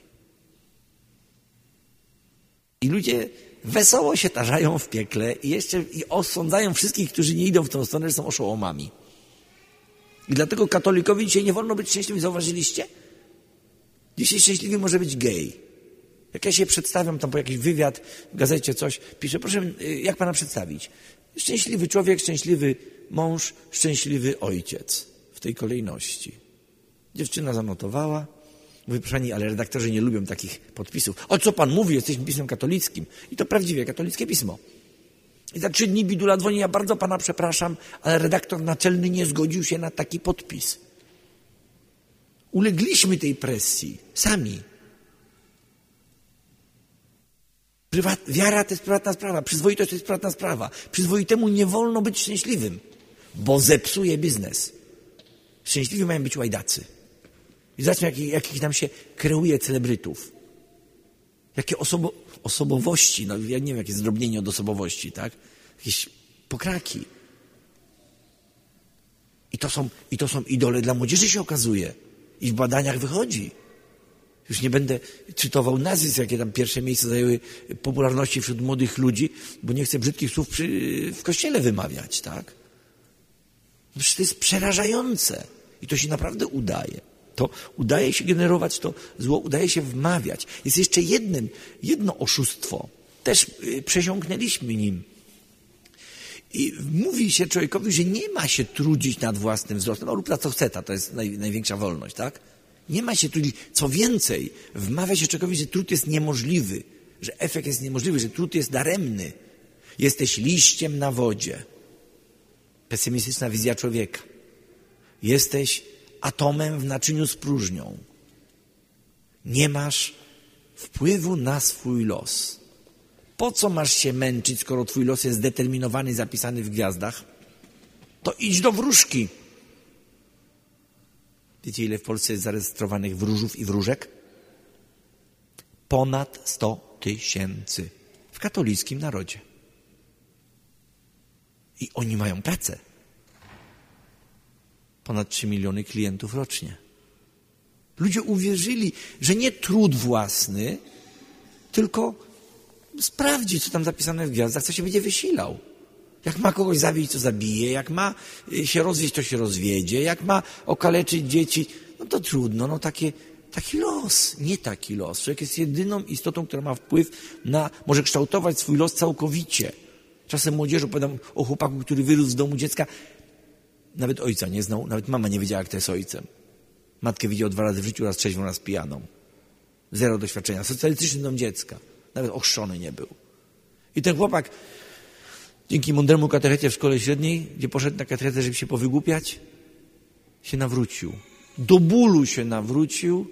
I ludzie wesoło się tarzają w piekle i jeszcze i osądzają wszystkich, którzy nie idą w tą stronę, że są oszołomami. I dlatego katolikowi dzisiaj nie wolno być szczęśliwym. Zauważyliście? Dzisiaj szczęśliwy może być gej. Jak ja się przedstawiam tam po jakiś wywiad w gazecie coś, piszę, proszę, jak pana przedstawić? Szczęśliwy człowiek, szczęśliwy mąż, szczęśliwy ojciec. W tej kolejności. Dziewczyna zanotowała. Mówi, proszę pani, ale redaktorzy nie lubią takich podpisów. O co pan mówi? Jesteśmy pismem katolickim. I to prawdziwie katolickie pismo. I za trzy dni Bidula dzwoni, ja bardzo pana przepraszam, ale redaktor naczelny nie zgodził się na taki podpis. Ulegliśmy tej presji. Sami. Prywat, wiara to jest prywatna sprawa. Przyzwoitość to jest prywatna sprawa. Przyzwoitemu nie wolno być szczęśliwym, bo zepsuje biznes. Szczęśliwi mają być łajdacy. I zobaczmy, jakich, jakich nam się kreuje celebrytów. Jakie osobo, osobowości, no ja nie wiem, jakie zdrobnienie od osobowości, tak? Jakieś pokraki. I to są, i to są idole dla młodzieży, się okazuje. I w badaniach wychodzi. Już nie będę cytował nazwisk, jakie tam pierwsze miejsce zajęły popularności wśród młodych ludzi, bo nie chcę brzydkich słów przy, w kościele wymawiać, tak? No przecież to jest przerażające. I to się naprawdę udaje. To udaje się generować to zło, udaje się wmawiać. Jest jeszcze jednym, jedno oszustwo. Też yy, przesiąknęliśmy nim. I mówi się człowiekowi, że nie ma się trudzić nad własnym wzrostem. No lub na co chce, to jest naj, największa wolność, tak? Nie ma się trudzić. Co więcej, wmawia się człowiekowi, że trud jest niemożliwy, że efekt jest niemożliwy, że trud jest daremny. Jesteś liściem na wodzie. Pesymistyczna wizja człowieka. Jesteś atomem w naczyniu z próżnią. Nie masz wpływu na swój los. Po co masz się męczyć, skoro twój los jest zdeterminowany i zapisany w gwiazdach? To idź do wróżki. Wiecie, ile w Polsce jest zarejestrowanych wróżów i wróżek? Ponad sto tysięcy. W katolickim narodzie. I oni mają pracę. Ponad trzy miliony klientów rocznie. Ludzie uwierzyli, że nie trud własny, tylko sprawdzi, co tam zapisane w gwiazdach, co się będzie wysilał. Jak ma kogoś zabić, to zabije. Jak ma się rozwieść, to się rozwiedzie. Jak ma okaleczyć dzieci, no to trudno. No takie, taki los, nie taki los. Człowiek jest jedyną istotą, która ma wpływ na, może kształtować swój los całkowicie. Czasem młodzieży opowiadam o chłopaku, który wyrósł z domu dziecka. Nawet ojca nie znał, nawet mama nie wiedziała, jak to jest ojcem. Matkę widział dwa razy w życiu, raz trzeźwą, raz pijaną. Zero doświadczenia. Socjalistyczny dom dziecka. Nawet ochrzczony nie był. I ten chłopak, dzięki mądremu katechecie w szkole średniej, gdzie poszedł na katechetę, żeby się powygłupiać, się nawrócił. Do bólu się nawrócił.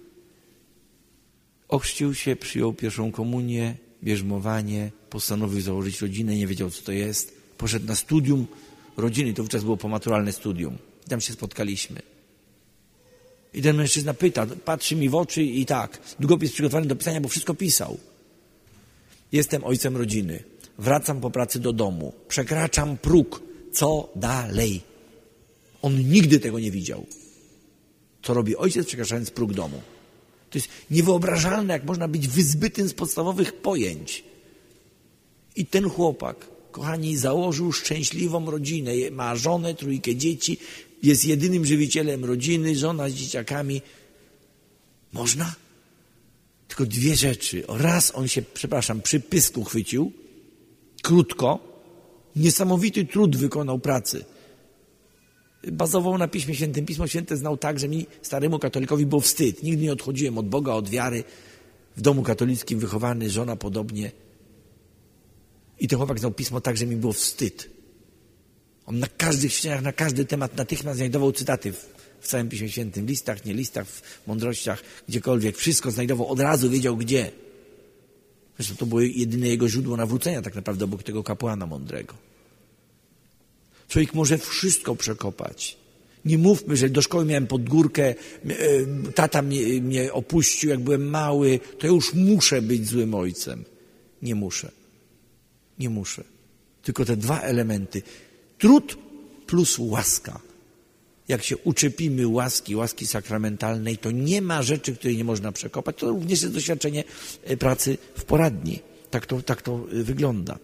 Ochrzcił się, przyjął pierwszą komunię, bierzmowanie, postanowił założyć rodzinę, nie wiedział, co to jest. Poszedł na studium rodziny, to wówczas było pomaturalne studium. I tam się spotkaliśmy. I ten mężczyzna pyta, patrzy mi w oczy i tak, długopis przygotowany do pisania, bo wszystko pisał. Jestem ojcem rodziny. Wracam po pracy do domu. Przekraczam próg. Co dalej? On nigdy tego nie widział. Co robi ojciec, przekraczając próg domu? To jest niewyobrażalne, jak można być wyzbytym z podstawowych pojęć. I ten chłopak, kochani, założył szczęśliwą rodzinę. Ma żonę, trójkę dzieci. Jest jedynym żywicielem rodziny, żona z dzieciakami. Można? Tylko dwie rzeczy. Raz on się, przepraszam, przy pysku chwycił. Krótko. Niesamowity trud wykonał pracy. bazował na Piśmie Świętym. Pismo Święte znał tak, że mi, staremu katolikowi, było wstyd. Nigdy nie odchodziłem od Boga, od wiary. W domu katolickim wychowany, żona podobnie. I ten chłopak znał Pismo tak, że mi było wstyd. On na każdych ścianach, na każdy temat natychmiast znajdował cytaty w, w całym Piśmie Świętym. W listach, nie listach, w mądrościach, gdziekolwiek. Wszystko znajdował, od razu wiedział gdzie. Zresztą to było jedyne jego źródło nawrócenia tak naprawdę obok tego kapłana mądrego. Człowiek może wszystko przekopać. Nie mówmy, że do szkoły miałem pod górkę, tata mnie, mnie opuścił, jak byłem mały, to ja już muszę być złym ojcem. Nie muszę. Nie muszę. Tylko te dwa elementy. Trud plus łaska. Jak się uczepimy łaski, łaski sakramentalnej, to nie ma rzeczy, której nie można przekopać. To również jest doświadczenie pracy w poradni. Tak to, tak to wygląda.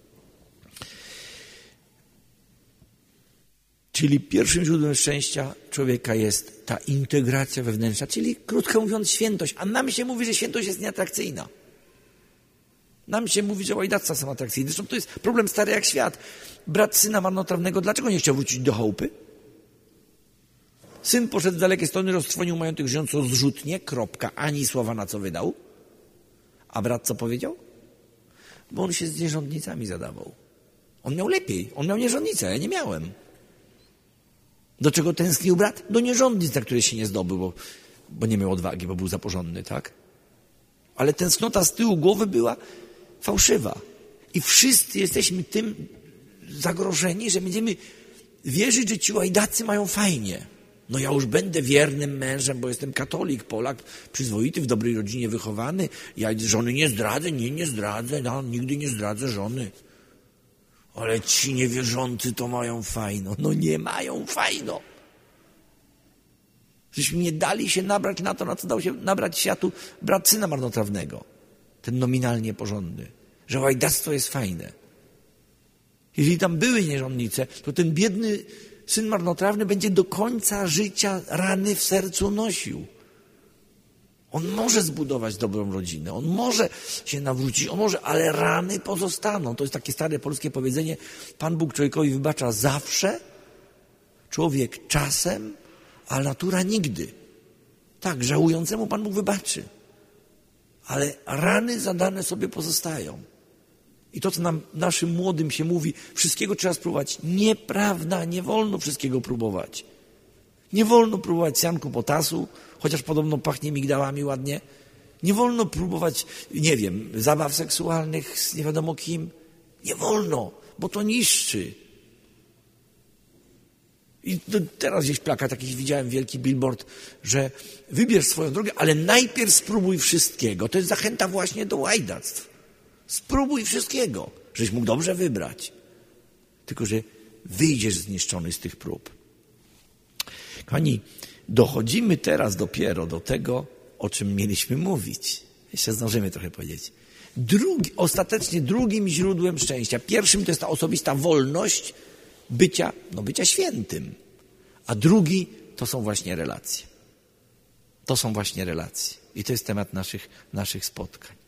Czyli pierwszym źródłem szczęścia człowieka jest ta integracja wewnętrzna, czyli krótko mówiąc świętość. A nam się mówi, że świętość jest nieatrakcyjna. Nam się mówi, że łajdactwa są atrakcyjne. Zresztą to jest problem stary jak świat. Brat syna marnotrawnego, dlaczego nie chciał wrócić do chałupy? Syn poszedł z dalekiej strony, roztrwonił majątek, żyjąc rozrzutnie, kropka, ani słowa na co wydał. A brat co powiedział? Bo on się z nierządnicami zadawał. On miał lepiej, on miał nierządnicę, ja nie miałem. Do czego tęsknił brat? Do nierządnic, na które się nie zdobył, bo, bo nie miał odwagi, bo był zaporządny, tak? Ale tęsknota z tyłu głowy była fałszywa. I wszyscy jesteśmy tym zagrożeni, że będziemy wierzyć, że ci łajdacy mają fajnie. No ja już będę wiernym mężem, bo jestem katolik, Polak, przyzwoity, w dobrej rodzinie wychowany. Ja żony nie zdradzę, nie, nie zdradzę, no, nigdy nie zdradzę żony. Ale ci niewierzący to mają fajno. No nie mają fajno. Żeśmy nie dali się nabrać na to, na co dał się nabrać światu brat syna marnotrawnego. Ten nominalnie porządny. Że łajdactwo jest fajne. Jeżeli tam były nierządnice, to ten biedny syn marnotrawny będzie do końca życia rany w sercu nosił. On może zbudować dobrą rodzinę, on może się nawrócić, on może, ale rany pozostaną. To jest takie stare polskie powiedzenie, Pan Bóg człowiekowi wybacza zawsze, człowiek czasem, a natura nigdy. Tak, żałującemu Pan Bóg wybaczy, ale rany zadane sobie pozostają. I to, co nam, naszym młodym się mówi, wszystkiego trzeba spróbować. Nieprawda, nie wolno wszystkiego próbować. Nie wolno próbować sianku potasu, chociaż podobno pachnie migdałami ładnie. Nie wolno próbować, nie wiem, zabaw seksualnych z nie wiadomo kim. Nie wolno, bo to niszczy. I teraz gdzieś plakat jakiś widziałem, wielki billboard, że wybierz swoją drogę, ale najpierw spróbuj wszystkiego. To jest zachęta właśnie do łajdactw. Spróbuj wszystkiego, żeś mógł dobrze wybrać. Tylko że wyjdziesz zniszczony z tych prób. Kochani, dochodzimy teraz dopiero do tego, o czym mieliśmy mówić. Jeszcze zdążymy trochę powiedzieć. Drugi, ostatecznie drugim źródłem szczęścia. Pierwszym to jest ta osobista wolność bycia, no bycia świętym. A drugi to są właśnie relacje. To są właśnie relacje. I to jest temat naszych, naszych spotkań.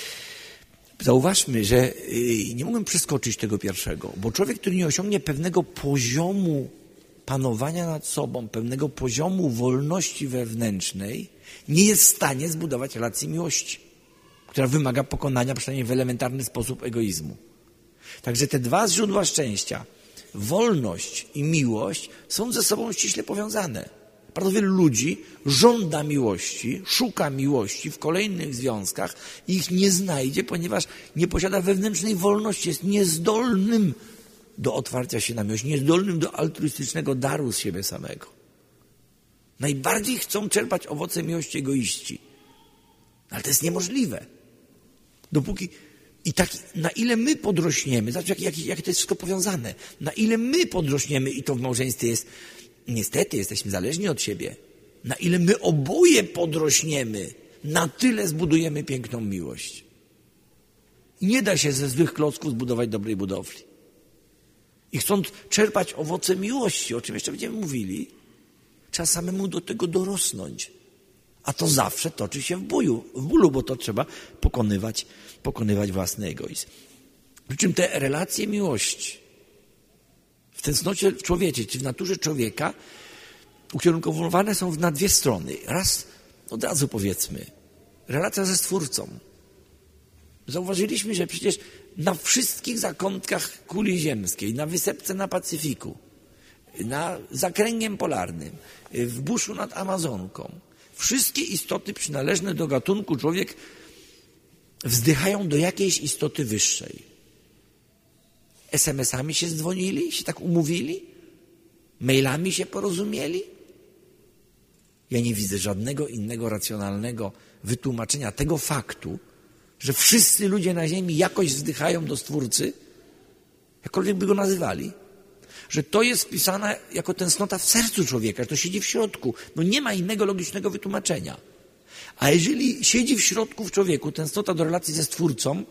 Zauważmy, że nie mogłem przeskoczyć tego pierwszego, bo człowiek, który nie osiągnie pewnego poziomu panowania nad sobą, pewnego poziomu wolności wewnętrznej, nie jest w stanie zbudować relacji miłości, która wymaga pokonania przynajmniej w elementarny sposób egoizmu. Także te dwa źródła szczęścia, wolność i miłość, są ze sobą ściśle powiązane. Bardzo wielu ludzi żąda miłości, szuka miłości w kolejnych związkach i ich nie znajdzie, ponieważ nie posiada wewnętrznej wolności, jest niezdolnym do otwarcia się na miłość, niezdolnym do altruistycznego daru z siebie samego. Najbardziej chcą czerpać owoce miłości egoiści. Ale to jest niemożliwe. Dopóki... I tak, na ile my podrośniemy, zobaczcie, jak, jak, jak to jest wszystko powiązane, na ile my podrośniemy, i to w małżeństwie jest, niestety jesteśmy zależni od siebie, na ile my oboje podrośniemy, na tyle zbudujemy piękną miłość. Nie da się ze złych klocków zbudować dobrej budowli. I chcąc czerpać owoce miłości, o czym jeszcze będziemy mówili, trzeba samemu do tego dorosnąć. A to zawsze toczy się w bólu, w bólu, bo to trzeba pokonywać, pokonywać własny egoizm. Przy czym te relacje miłości W tęsknocie w człowieku, czy w naturze człowieka ukierunkowane są na dwie strony. Raz, od razu powiedzmy, relacja ze Stwórcą. Zauważyliśmy, że przecież na wszystkich zakątkach kuli ziemskiej, na wysepce na Pacyfiku, na zakręgiem polarnym, w buszu nad Amazonką, wszystkie istoty przynależne do gatunku człowiek wzdychają do jakiejś istoty wyższej. es em esami się dzwonili, się tak umówili? Mailami się porozumieli? Ja nie widzę żadnego innego racjonalnego wytłumaczenia tego faktu, że wszyscy ludzie na ziemi jakoś wzdychają do Stwórcy, jakkolwiek by go nazywali, że to jest wpisane jako tęsknota w sercu człowieka, że to siedzi w środku. No nie ma innego logicznego wytłumaczenia. A jeżeli siedzi w środku w człowieku tęsknota do relacji ze Stwórcą,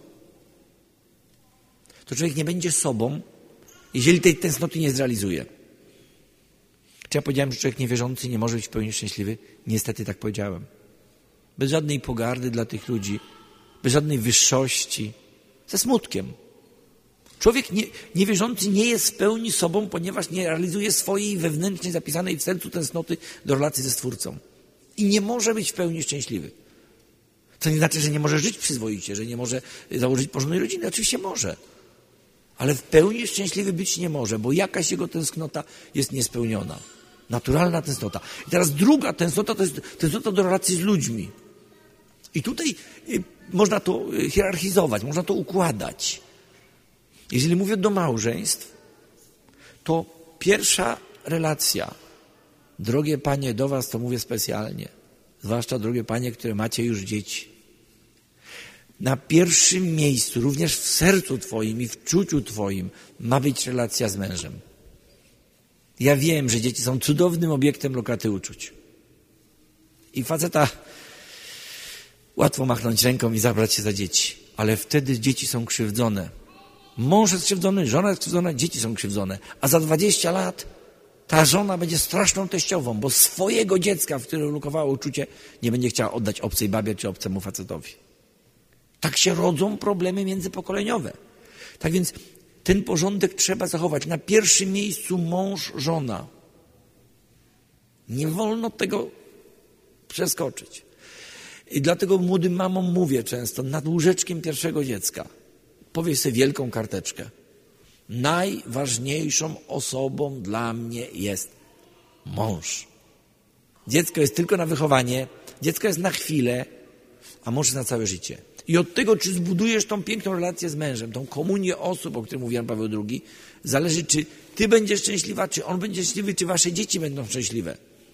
to człowiek nie będzie sobą, jeżeli tej tęsknoty nie zrealizuje. Czy ja powiedziałem, że człowiek niewierzący nie może być w pełni szczęśliwy? Niestety tak powiedziałem. Bez żadnej pogardy dla tych ludzi, bez żadnej wyższości, ze smutkiem. Człowiek nie, niewierzący nie jest w pełni sobą, ponieważ nie realizuje swojej wewnętrznie zapisanej w sercu tęsknoty do relacji ze Stwórcą. I nie może być w pełni szczęśliwy. To nie znaczy, że nie może żyć przyzwoicie, że nie może założyć porządnej rodziny. Oczywiście może. Ale w pełni szczęśliwy być nie może, bo jakaś jego tęsknota jest niespełniona. Naturalna tęsknota. I teraz druga tęsknota to jest tęsknota do relacji z ludźmi. I tutaj y, można to hierarchizować, można to układać. Jeżeli mówię do małżeństw, to pierwsza relacja, drogie panie, do was to mówię specjalnie, zwłaszcza drogie panie, które macie już dzieci. Na pierwszym miejscu, również w sercu twoim i w czuciu twoim ma być relacja z mężem. Ja wiem, że dzieci są cudownym obiektem lokaty uczuć. I faceta łatwo machnąć ręką i zabrać się za dzieci, ale wtedy dzieci są krzywdzone. Mąż jest krzywdzony, żona jest krzywdzona, dzieci są krzywdzone. A za dwadzieścia lat ta żona będzie straszną teściową, bo swojego dziecka, w którym lukowało uczucie, nie będzie chciała oddać obcej babie czy obcemu facetowi. Tak się rodzą problemy międzypokoleniowe. Tak więc ten porządek trzeba zachować. Na pierwszym miejscu mąż, żona. Nie wolno tego przeskoczyć. I dlatego młodym mamom mówię często, nad łóżeczkiem pierwszego dziecka powiedz sobie wielką karteczkę. Najważniejszą osobą dla mnie jest mąż. Dziecko jest tylko na wychowanie, dziecko jest na chwilę, a mąż jest na całe życie. I od tego, czy zbudujesz tą piękną relację z mężem, tą komunię osób, o której mówi Jan Paweł drugi, zależy, czy ty będziesz szczęśliwa, czy on będzie szczęśliwy, czy wasze dzieci będą szczęśliwe.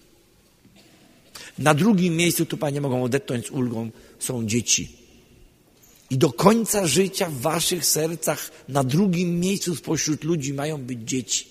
Na drugim miejscu, tu panie mogą odetchnąć z ulgą, są dzieci. I do końca życia w waszych sercach na drugim miejscu spośród ludzi mają być dzieci.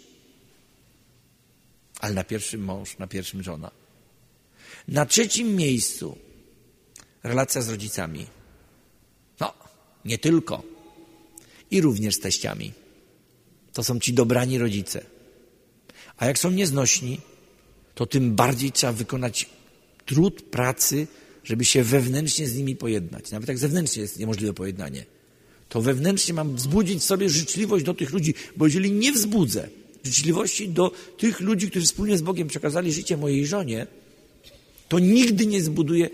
Ale na pierwszym mąż, na pierwszym żona. Na trzecim miejscu relacja z rodzicami. No, nie tylko. I również z teściami. To są ci dobrani rodzice. A jak są nieznośni, to tym bardziej trzeba wykonać trud pracy, żeby się wewnętrznie z nimi pojednać. Nawet jak zewnętrznie jest niemożliwe pojednanie, to wewnętrznie mam wzbudzić w sobie życzliwość do tych ludzi, bo jeżeli nie wzbudzę życzliwości do tych ludzi, którzy wspólnie z Bogiem przekazali życie mojej żonie, to nigdy nie zbuduję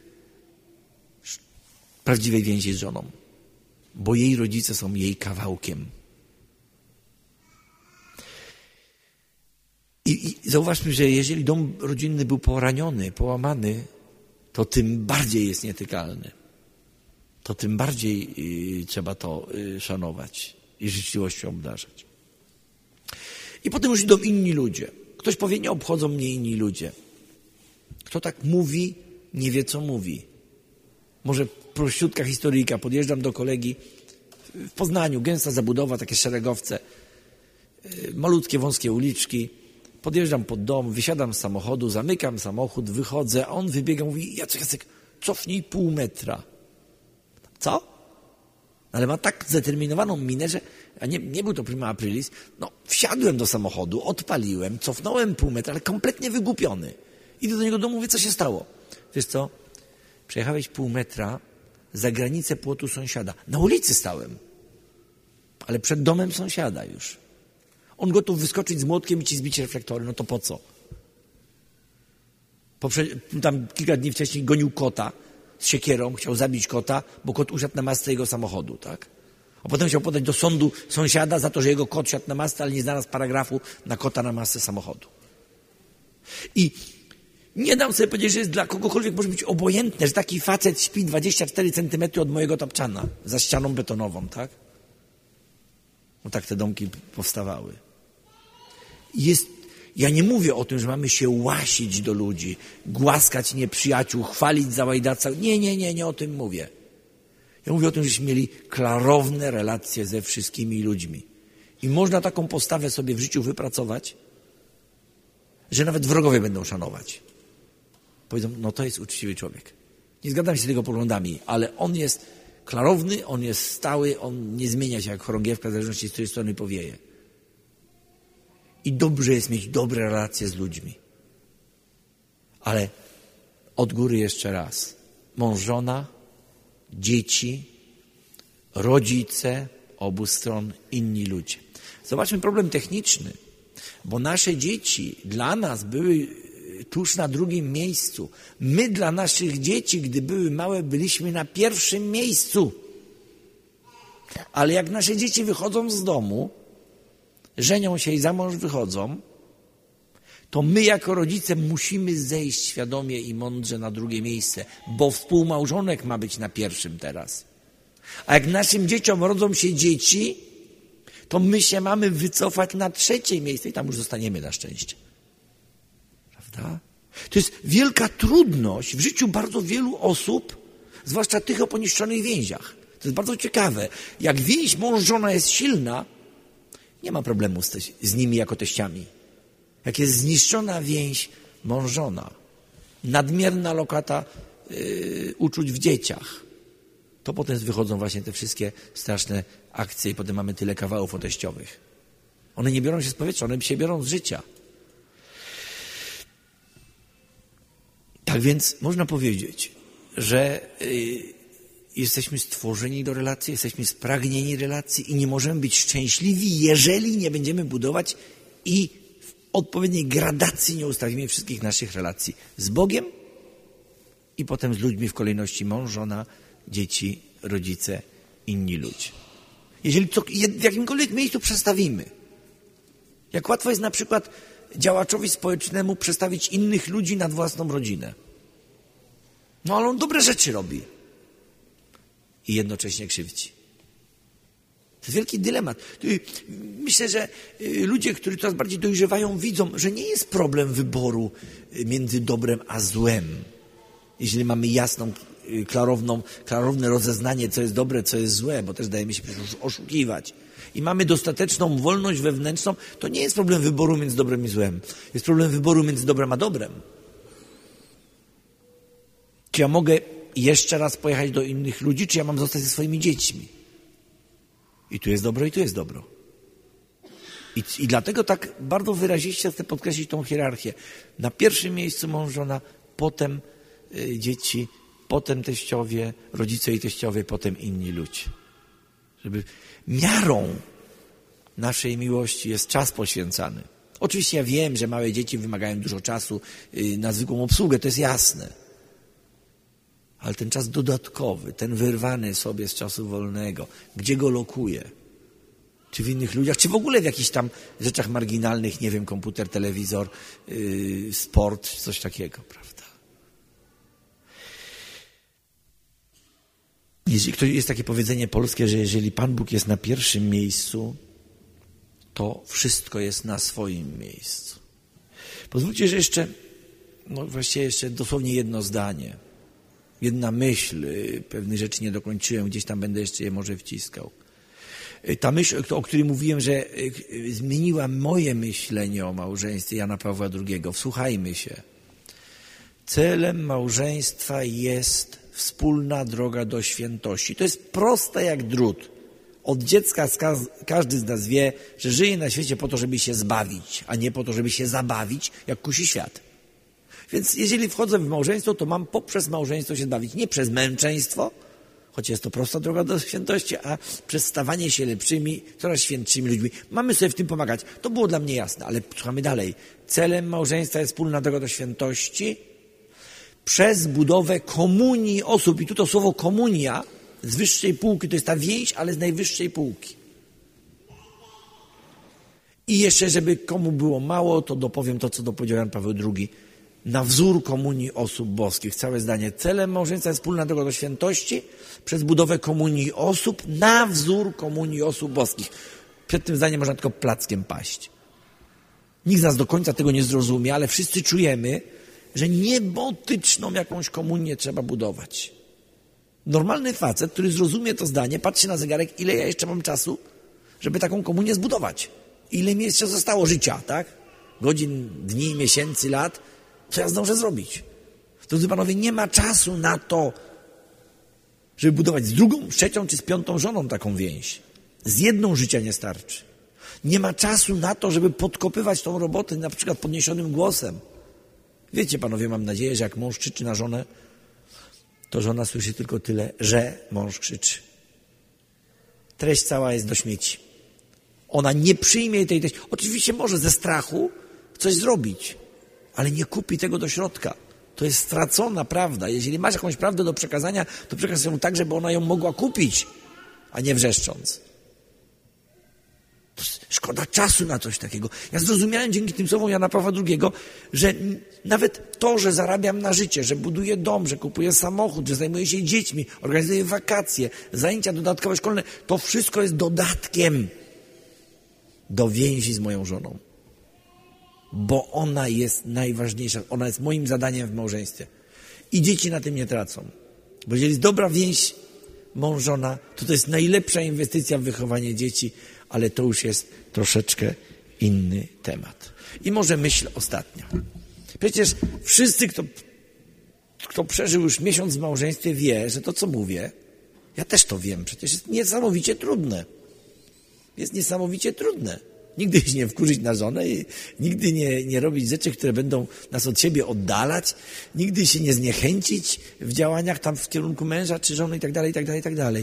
prawdziwej więzi z żoną, bo jej rodzice są jej kawałkiem. I, i zauważmy, że jeżeli dom rodzinny był poraniony, połamany, to tym bardziej jest nietykalny. To tym bardziej y, trzeba to y, szanować i życzliwością obdarzać. I potem już idą inni ludzie. Ktoś powie, nie obchodzą mnie inni ludzie. Kto tak mówi, nie wie, co mówi. Może prościutka historyjka. Podjeżdżam do kolegi w Poznaniu, gęsta zabudowa, takie szeregowce, y, malutkie, wąskie uliczki. Podjeżdżam pod dom, wysiadam z samochodu, zamykam samochód, wychodzę, a on wybiega, mówi, Jacek, Jacek, cofnij pół metra. Co? Ale ma tak zdeterminowaną minę, że, a nie, nie był to prima aprilis, no wsiadłem do samochodu, odpaliłem, cofnąłem pół metra, ale kompletnie wygłupiony. Idę do niego do domu, mówię, co się stało? Wiesz co, przejechałeś pół metra za granicę płotu sąsiada. Na ulicy stałem, ale przed domem sąsiada już. On gotów wyskoczyć z młotkiem i ci zbić reflektory. No to po co? Poprze tam kilka dni wcześniej gonił kota z siekierą, chciał zabić kota, bo kot usiadł na masce jego samochodu, tak? A potem chciał podać do sądu sąsiada za to, że jego kot siadł na masce, ale nie znalazł paragrafu na kota na masce samochodu. I nie dam sobie powiedzieć, że jest dla kogokolwiek może być obojętne, że taki facet śpi dwadzieścia cztery centymetry od mojego tapczana za ścianą betonową, tak? No tak te domki powstawały. Jest, ja nie mówię o tym, że mamy się łasić do ludzi, głaskać nieprzyjaciół, chwalić za łajdaca. Nie, nie, nie, nie o tym mówię. Ja mówię o tym, żebyśmy mieli klarowne relacje ze wszystkimi ludźmi. I można taką postawę sobie w życiu wypracować, że nawet wrogowie będą szanować. Powiedzą, no to jest uczciwy człowiek. Nie zgadzam się z tego poglądami, ale on jest klarowny, on jest stały, on nie zmienia się jak chorągiewka, w zależności z której strony powieje. I dobrze jest mieć dobre relacje z ludźmi. Ale od góry jeszcze raz. Mąż, żona, dzieci, rodzice obu stron, inni ludzie. Zobaczmy problem techniczny, bo nasze dzieci dla nas były tuż na drugim miejscu. My dla naszych dzieci, gdy były małe, byliśmy na pierwszym miejscu. Ale jak nasze dzieci wychodzą z domu, żenią się i za mąż wychodzą, to my jako rodzice musimy zejść świadomie i mądrze na drugie miejsce, bo współmałżonek ma być na pierwszym teraz. A jak naszym dzieciom rodzą się dzieci, to my się mamy wycofać na trzecie miejsce i tam już zostaniemy na szczęście. Prawda? To jest wielka trudność w życiu bardzo wielu osób, zwłaszcza tych o poniszczonych więziach. To jest bardzo ciekawe. Jak więź mąż-żona jest silna, nie ma problemu z, te, z nimi jako teściami. Jak jest zniszczona więź mąż-żona, nadmierna lokata yy, uczuć w dzieciach, to potem wychodzą właśnie te wszystkie straszne akcje i potem mamy tyle kawałów o teściowych. One nie biorą się z powietrza, one się biorą z życia. Tak więc można powiedzieć, że yy, jesteśmy stworzeni do relacji, jesteśmy spragnieni relacji i nie możemy być szczęśliwi, jeżeli nie będziemy budować i w odpowiedniej gradacji nie ustawimy wszystkich naszych relacji z Bogiem i potem z ludźmi w kolejności mąż, żona, dzieci, rodzice, inni ludzie. Jeżeli to w jakimkolwiek miejscu przestawimy, jak łatwo jest na przykład działaczowi społecznemu przestawić innych ludzi nad własną rodzinę. No ale on dobre rzeczy robi. I jednocześnie krzywdzi. To jest wielki dylemat. Myślę, że ludzie, którzy coraz bardziej dojrzewają, widzą, że nie jest problem wyboru między dobrem a złem. Jeśli mamy jasną, klarowną, klarowne rozeznanie, co jest dobre, co jest złe, bo też dajemy się przecież oszukiwać. I mamy dostateczną wolność wewnętrzną, to nie jest problem wyboru między dobrem i złem. Jest problem wyboru między dobrem a dobrem. Czy ja mogę jeszcze raz pojechać do innych ludzi, czy ja mam zostać ze swoimi dziećmi? I tu jest dobro, i tu jest dobro. I, i dlatego tak bardzo wyraziście chcę podkreślić tą hierarchię. Na pierwszym miejscu mąż, żona, potem y, dzieci, potem teściowie, rodzice i teściowie, potem inni ludzie. Żeby miarą naszej miłości jest czas poświęcany. Oczywiście ja wiem, że małe dzieci wymagają dużo czasu y, na zwykłą obsługę, to jest jasne. Ale ten czas dodatkowy, ten wyrwany sobie z czasu wolnego, gdzie go lokuję? Czy w innych ludziach, czy w ogóle w jakichś tam rzeczach marginalnych, nie wiem, komputer, telewizor, yy, sport, coś takiego, prawda? Jeżeli, jest takie powiedzenie polskie, że jeżeli Pan Bóg jest na pierwszym miejscu, to wszystko jest na swoim miejscu. Pozwólcie, że jeszcze, no właściwie jeszcze dosłownie jedno zdanie. Jedna myśl, pewnych rzeczy nie dokończyłem, gdzieś tam będę jeszcze je może wciskał. Ta myśl, o której mówiłem, że zmieniła moje myślenie o małżeństwie Jana Pawła drugiego. Wsłuchajmy się. Celem małżeństwa jest wspólna droga do świętości. To jest proste jak drut. Od dziecka każdy z nas wie, że żyje na świecie po to, żeby się zbawić, a nie po to, żeby się zabawić, jak kusi świat. Więc jeżeli wchodzę w małżeństwo, to mam poprzez małżeństwo się zbawić. Nie przez męczeństwo, choć jest to prosta droga do świętości, a przez stawanie się lepszymi, coraz świętszymi ludźmi. Mamy sobie w tym pomagać. To było dla mnie jasne, ale słuchamy dalej. Celem małżeństwa jest wspólna droga do świętości przez budowę komunii osób. I tu to słowo komunia z wyższej półki, to jest ta więź, ale z najwyższej półki. I jeszcze, żeby komu było mało, to dopowiem to, co dopowiedział Jan Paweł drugi. Na wzór komunii osób boskich. Całe zdanie. Celem małżeństwa jest wspólna droga do świętości przez budowę komunii osób na wzór komunii osób boskich. Przed tym zdaniem można tylko plackiem paść. Nikt z nas do końca tego nie zrozumie, ale wszyscy czujemy, że niebotyczną jakąś komunię trzeba budować. Normalny facet, który zrozumie to zdanie, patrzy na zegarek, ile ja jeszcze mam czasu, żeby taką komunię zbudować. Ile mi jeszcze zostało życia, tak? Godzin, dni, miesięcy, lat. Co ja zdążę zrobić? Drodzy panowie, nie ma czasu na to, żeby budować z drugą, z trzecią czy z piątą żoną taką więź. Z jedną życia nie starczy. Nie ma czasu na to, żeby podkopywać tą robotę na przykład podniesionym głosem. Wiecie panowie, mam nadzieję, że jak mąż krzyczy na żonę, to żona słyszy tylko tyle, że mąż krzyczy. Treść cała jest do śmieci. Ona nie przyjmie tej treści. Oczywiście może ze strachu coś zrobić, ale nie kupi tego do środka. To jest stracona prawda. Jeżeli masz jakąś prawdę do przekazania, to przekaz ją tak, żeby ona ją mogła kupić, a nie wrzeszcząc. Szkoda czasu na coś takiego. Ja zrozumiałem dzięki tym słowom Jana Pawła drugiego, że nawet to, że zarabiam na życie, że buduję dom, że kupuję samochód, że zajmuję się dziećmi, organizuję wakacje, zajęcia dodatkowe szkolne, to wszystko jest dodatkiem do więzi z moją żoną. Bo ona jest najważniejsza. Ona jest moim zadaniem w małżeństwie. I dzieci na tym nie tracą. Bo jeżeli jest dobra więź mąż-żona, to to jest najlepsza inwestycja w wychowanie dzieci, ale to już jest troszeczkę inny temat. I może myśl ostatnia. Przecież wszyscy, kto, kto przeżył już miesiąc w małżeństwie, wie, że to, co mówię, ja też to wiem, przecież jest niesamowicie trudne. Jest niesamowicie trudne. Nigdy się nie wkurzyć na żonę i nigdy nie, nie robić rzeczy, które będą nas od siebie oddalać, nigdy się nie zniechęcić w działaniach tam w kierunku męża czy żony i tak dalej, i tak dalej, i tak dalej.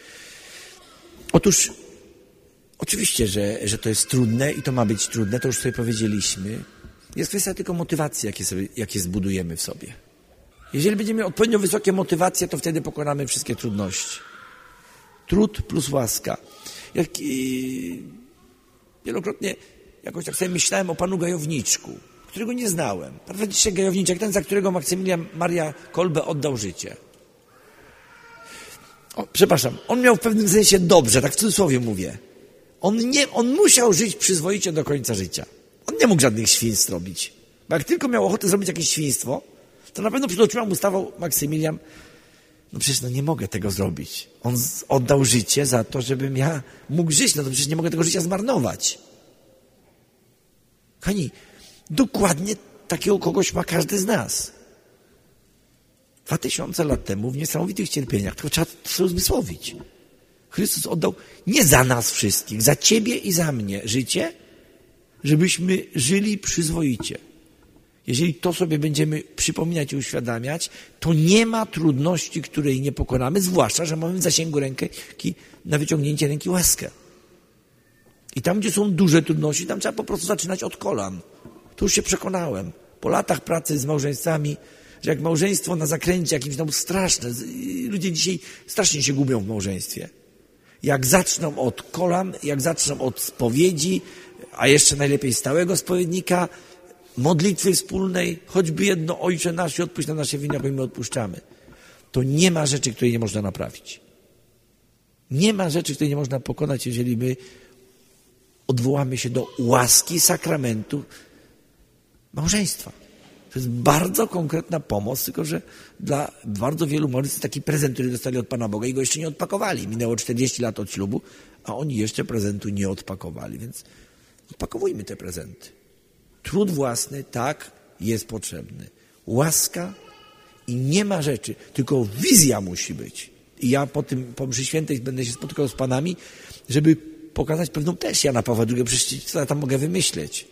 Otóż oczywiście, że, że to jest trudne i to ma być trudne, to już sobie powiedzieliśmy. Jest kwestia tylko motywacji, jakie, sobie, jakie zbudujemy w sobie. Jeżeli będziemy mieli odpowiednio wysokie motywacje, to wtedy pokonamy wszystkie trudności. Trud plus łaska. Jak, i, wielokrotnie jakoś tak sobie myślałem o panu Gajowniczku, którego nie znałem. Pan Franciszek Gajowniczek, ten, za którego Maksymilian Maria Kolbe oddał życie. O, przepraszam, on miał w pewnym sensie dobrze, tak w cudzysłowie mówię. On, nie, on musiał żyć przyzwoicie do końca życia. On nie mógł żadnych świństw robić. Bo jak tylko miał ochotę zrobić jakieś świństwo, to na pewno przed oczyma mu stawał Maksymilian. No przecież no nie mogę tego zrobić. On z, oddał życie za to, żebym ja mógł żyć. No to przecież nie mogę tego życia zmarnować. Kochani, dokładnie takiego kogoś ma każdy z nas. Dwa tysiące lat temu w niesamowitych cierpieniach, tylko trzeba to sobie uzmysłowić. Chrystus oddał nie za nas wszystkich, za ciebie i za mnie życie, żebyśmy żyli przyzwoicie. Jeżeli to sobie będziemy przypominać i uświadamiać, to nie ma trudności, której nie pokonamy, zwłaszcza, że mamy w zasięgu ręki na wyciągnięcie ręki łaskę. I tam, gdzie są duże trudności, tam trzeba po prostu zaczynać od kolan. To już się przekonałem. Po latach pracy z małżeństwami, że jak małżeństwo na zakręcie jakimś tam straszne, ludzie dzisiaj strasznie się gubią w małżeństwie. Jak zaczną od kolan, jak zaczną od spowiedzi, a jeszcze najlepiej stałego spowiednika, modlitwy wspólnej, choćby jedno, Ojcze nasz, i odpuść na nasze winy, jak my odpuszczamy. To nie ma rzeczy, której nie można naprawić. Nie ma rzeczy, której nie można pokonać, jeżeli my odwołamy się do łaski sakramentu małżeństwa. To jest bardzo konkretna pomoc, tylko że dla bardzo wielu małżeństw jest taki prezent, który dostali od Pana Boga i go jeszcze nie odpakowali. Minęło czterdzieści lat od ślubu, a oni jeszcze prezentu nie odpakowali, więc odpakowujmy te prezenty. Trud własny, tak, jest potrzebny. Łaska i nie ma rzeczy, tylko wizja musi być. I ja po tym, po mszy świętej będę się spotykał z panami, żeby pokazać pewną też Jana Pawła drugiego. Przecież co ja tam mogę wymyśleć?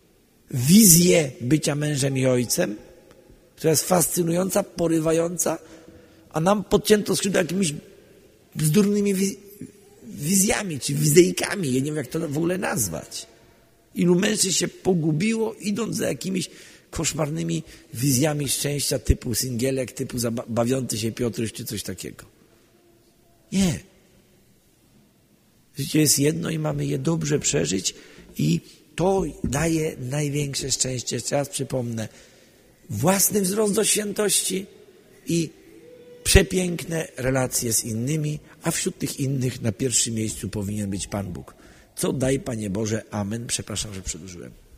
Wizję bycia mężem i ojcem, która jest fascynująca, porywająca, a nam podcięto skrzydła jakimiś bzdurnymi wiz- wizjami czy wizyjkami. Ja nie wiem, jak to w ogóle nazwać. Ilu mężczyzn się pogubiło, idąc za jakimiś koszmarnymi wizjami szczęścia typu singielek, typu bawiący się Piotruś czy coś takiego. Nie. Życie jest jedno i mamy je dobrze przeżyć i to daje największe szczęście. Jeszcze raz przypomnę. Własny wzrost do świętości i przepiękne relacje z innymi, a wśród tych innych na pierwszym miejscu powinien być Pan Bóg. Co daj, Panie Boże, amen. Przepraszam, że przedłużyłem.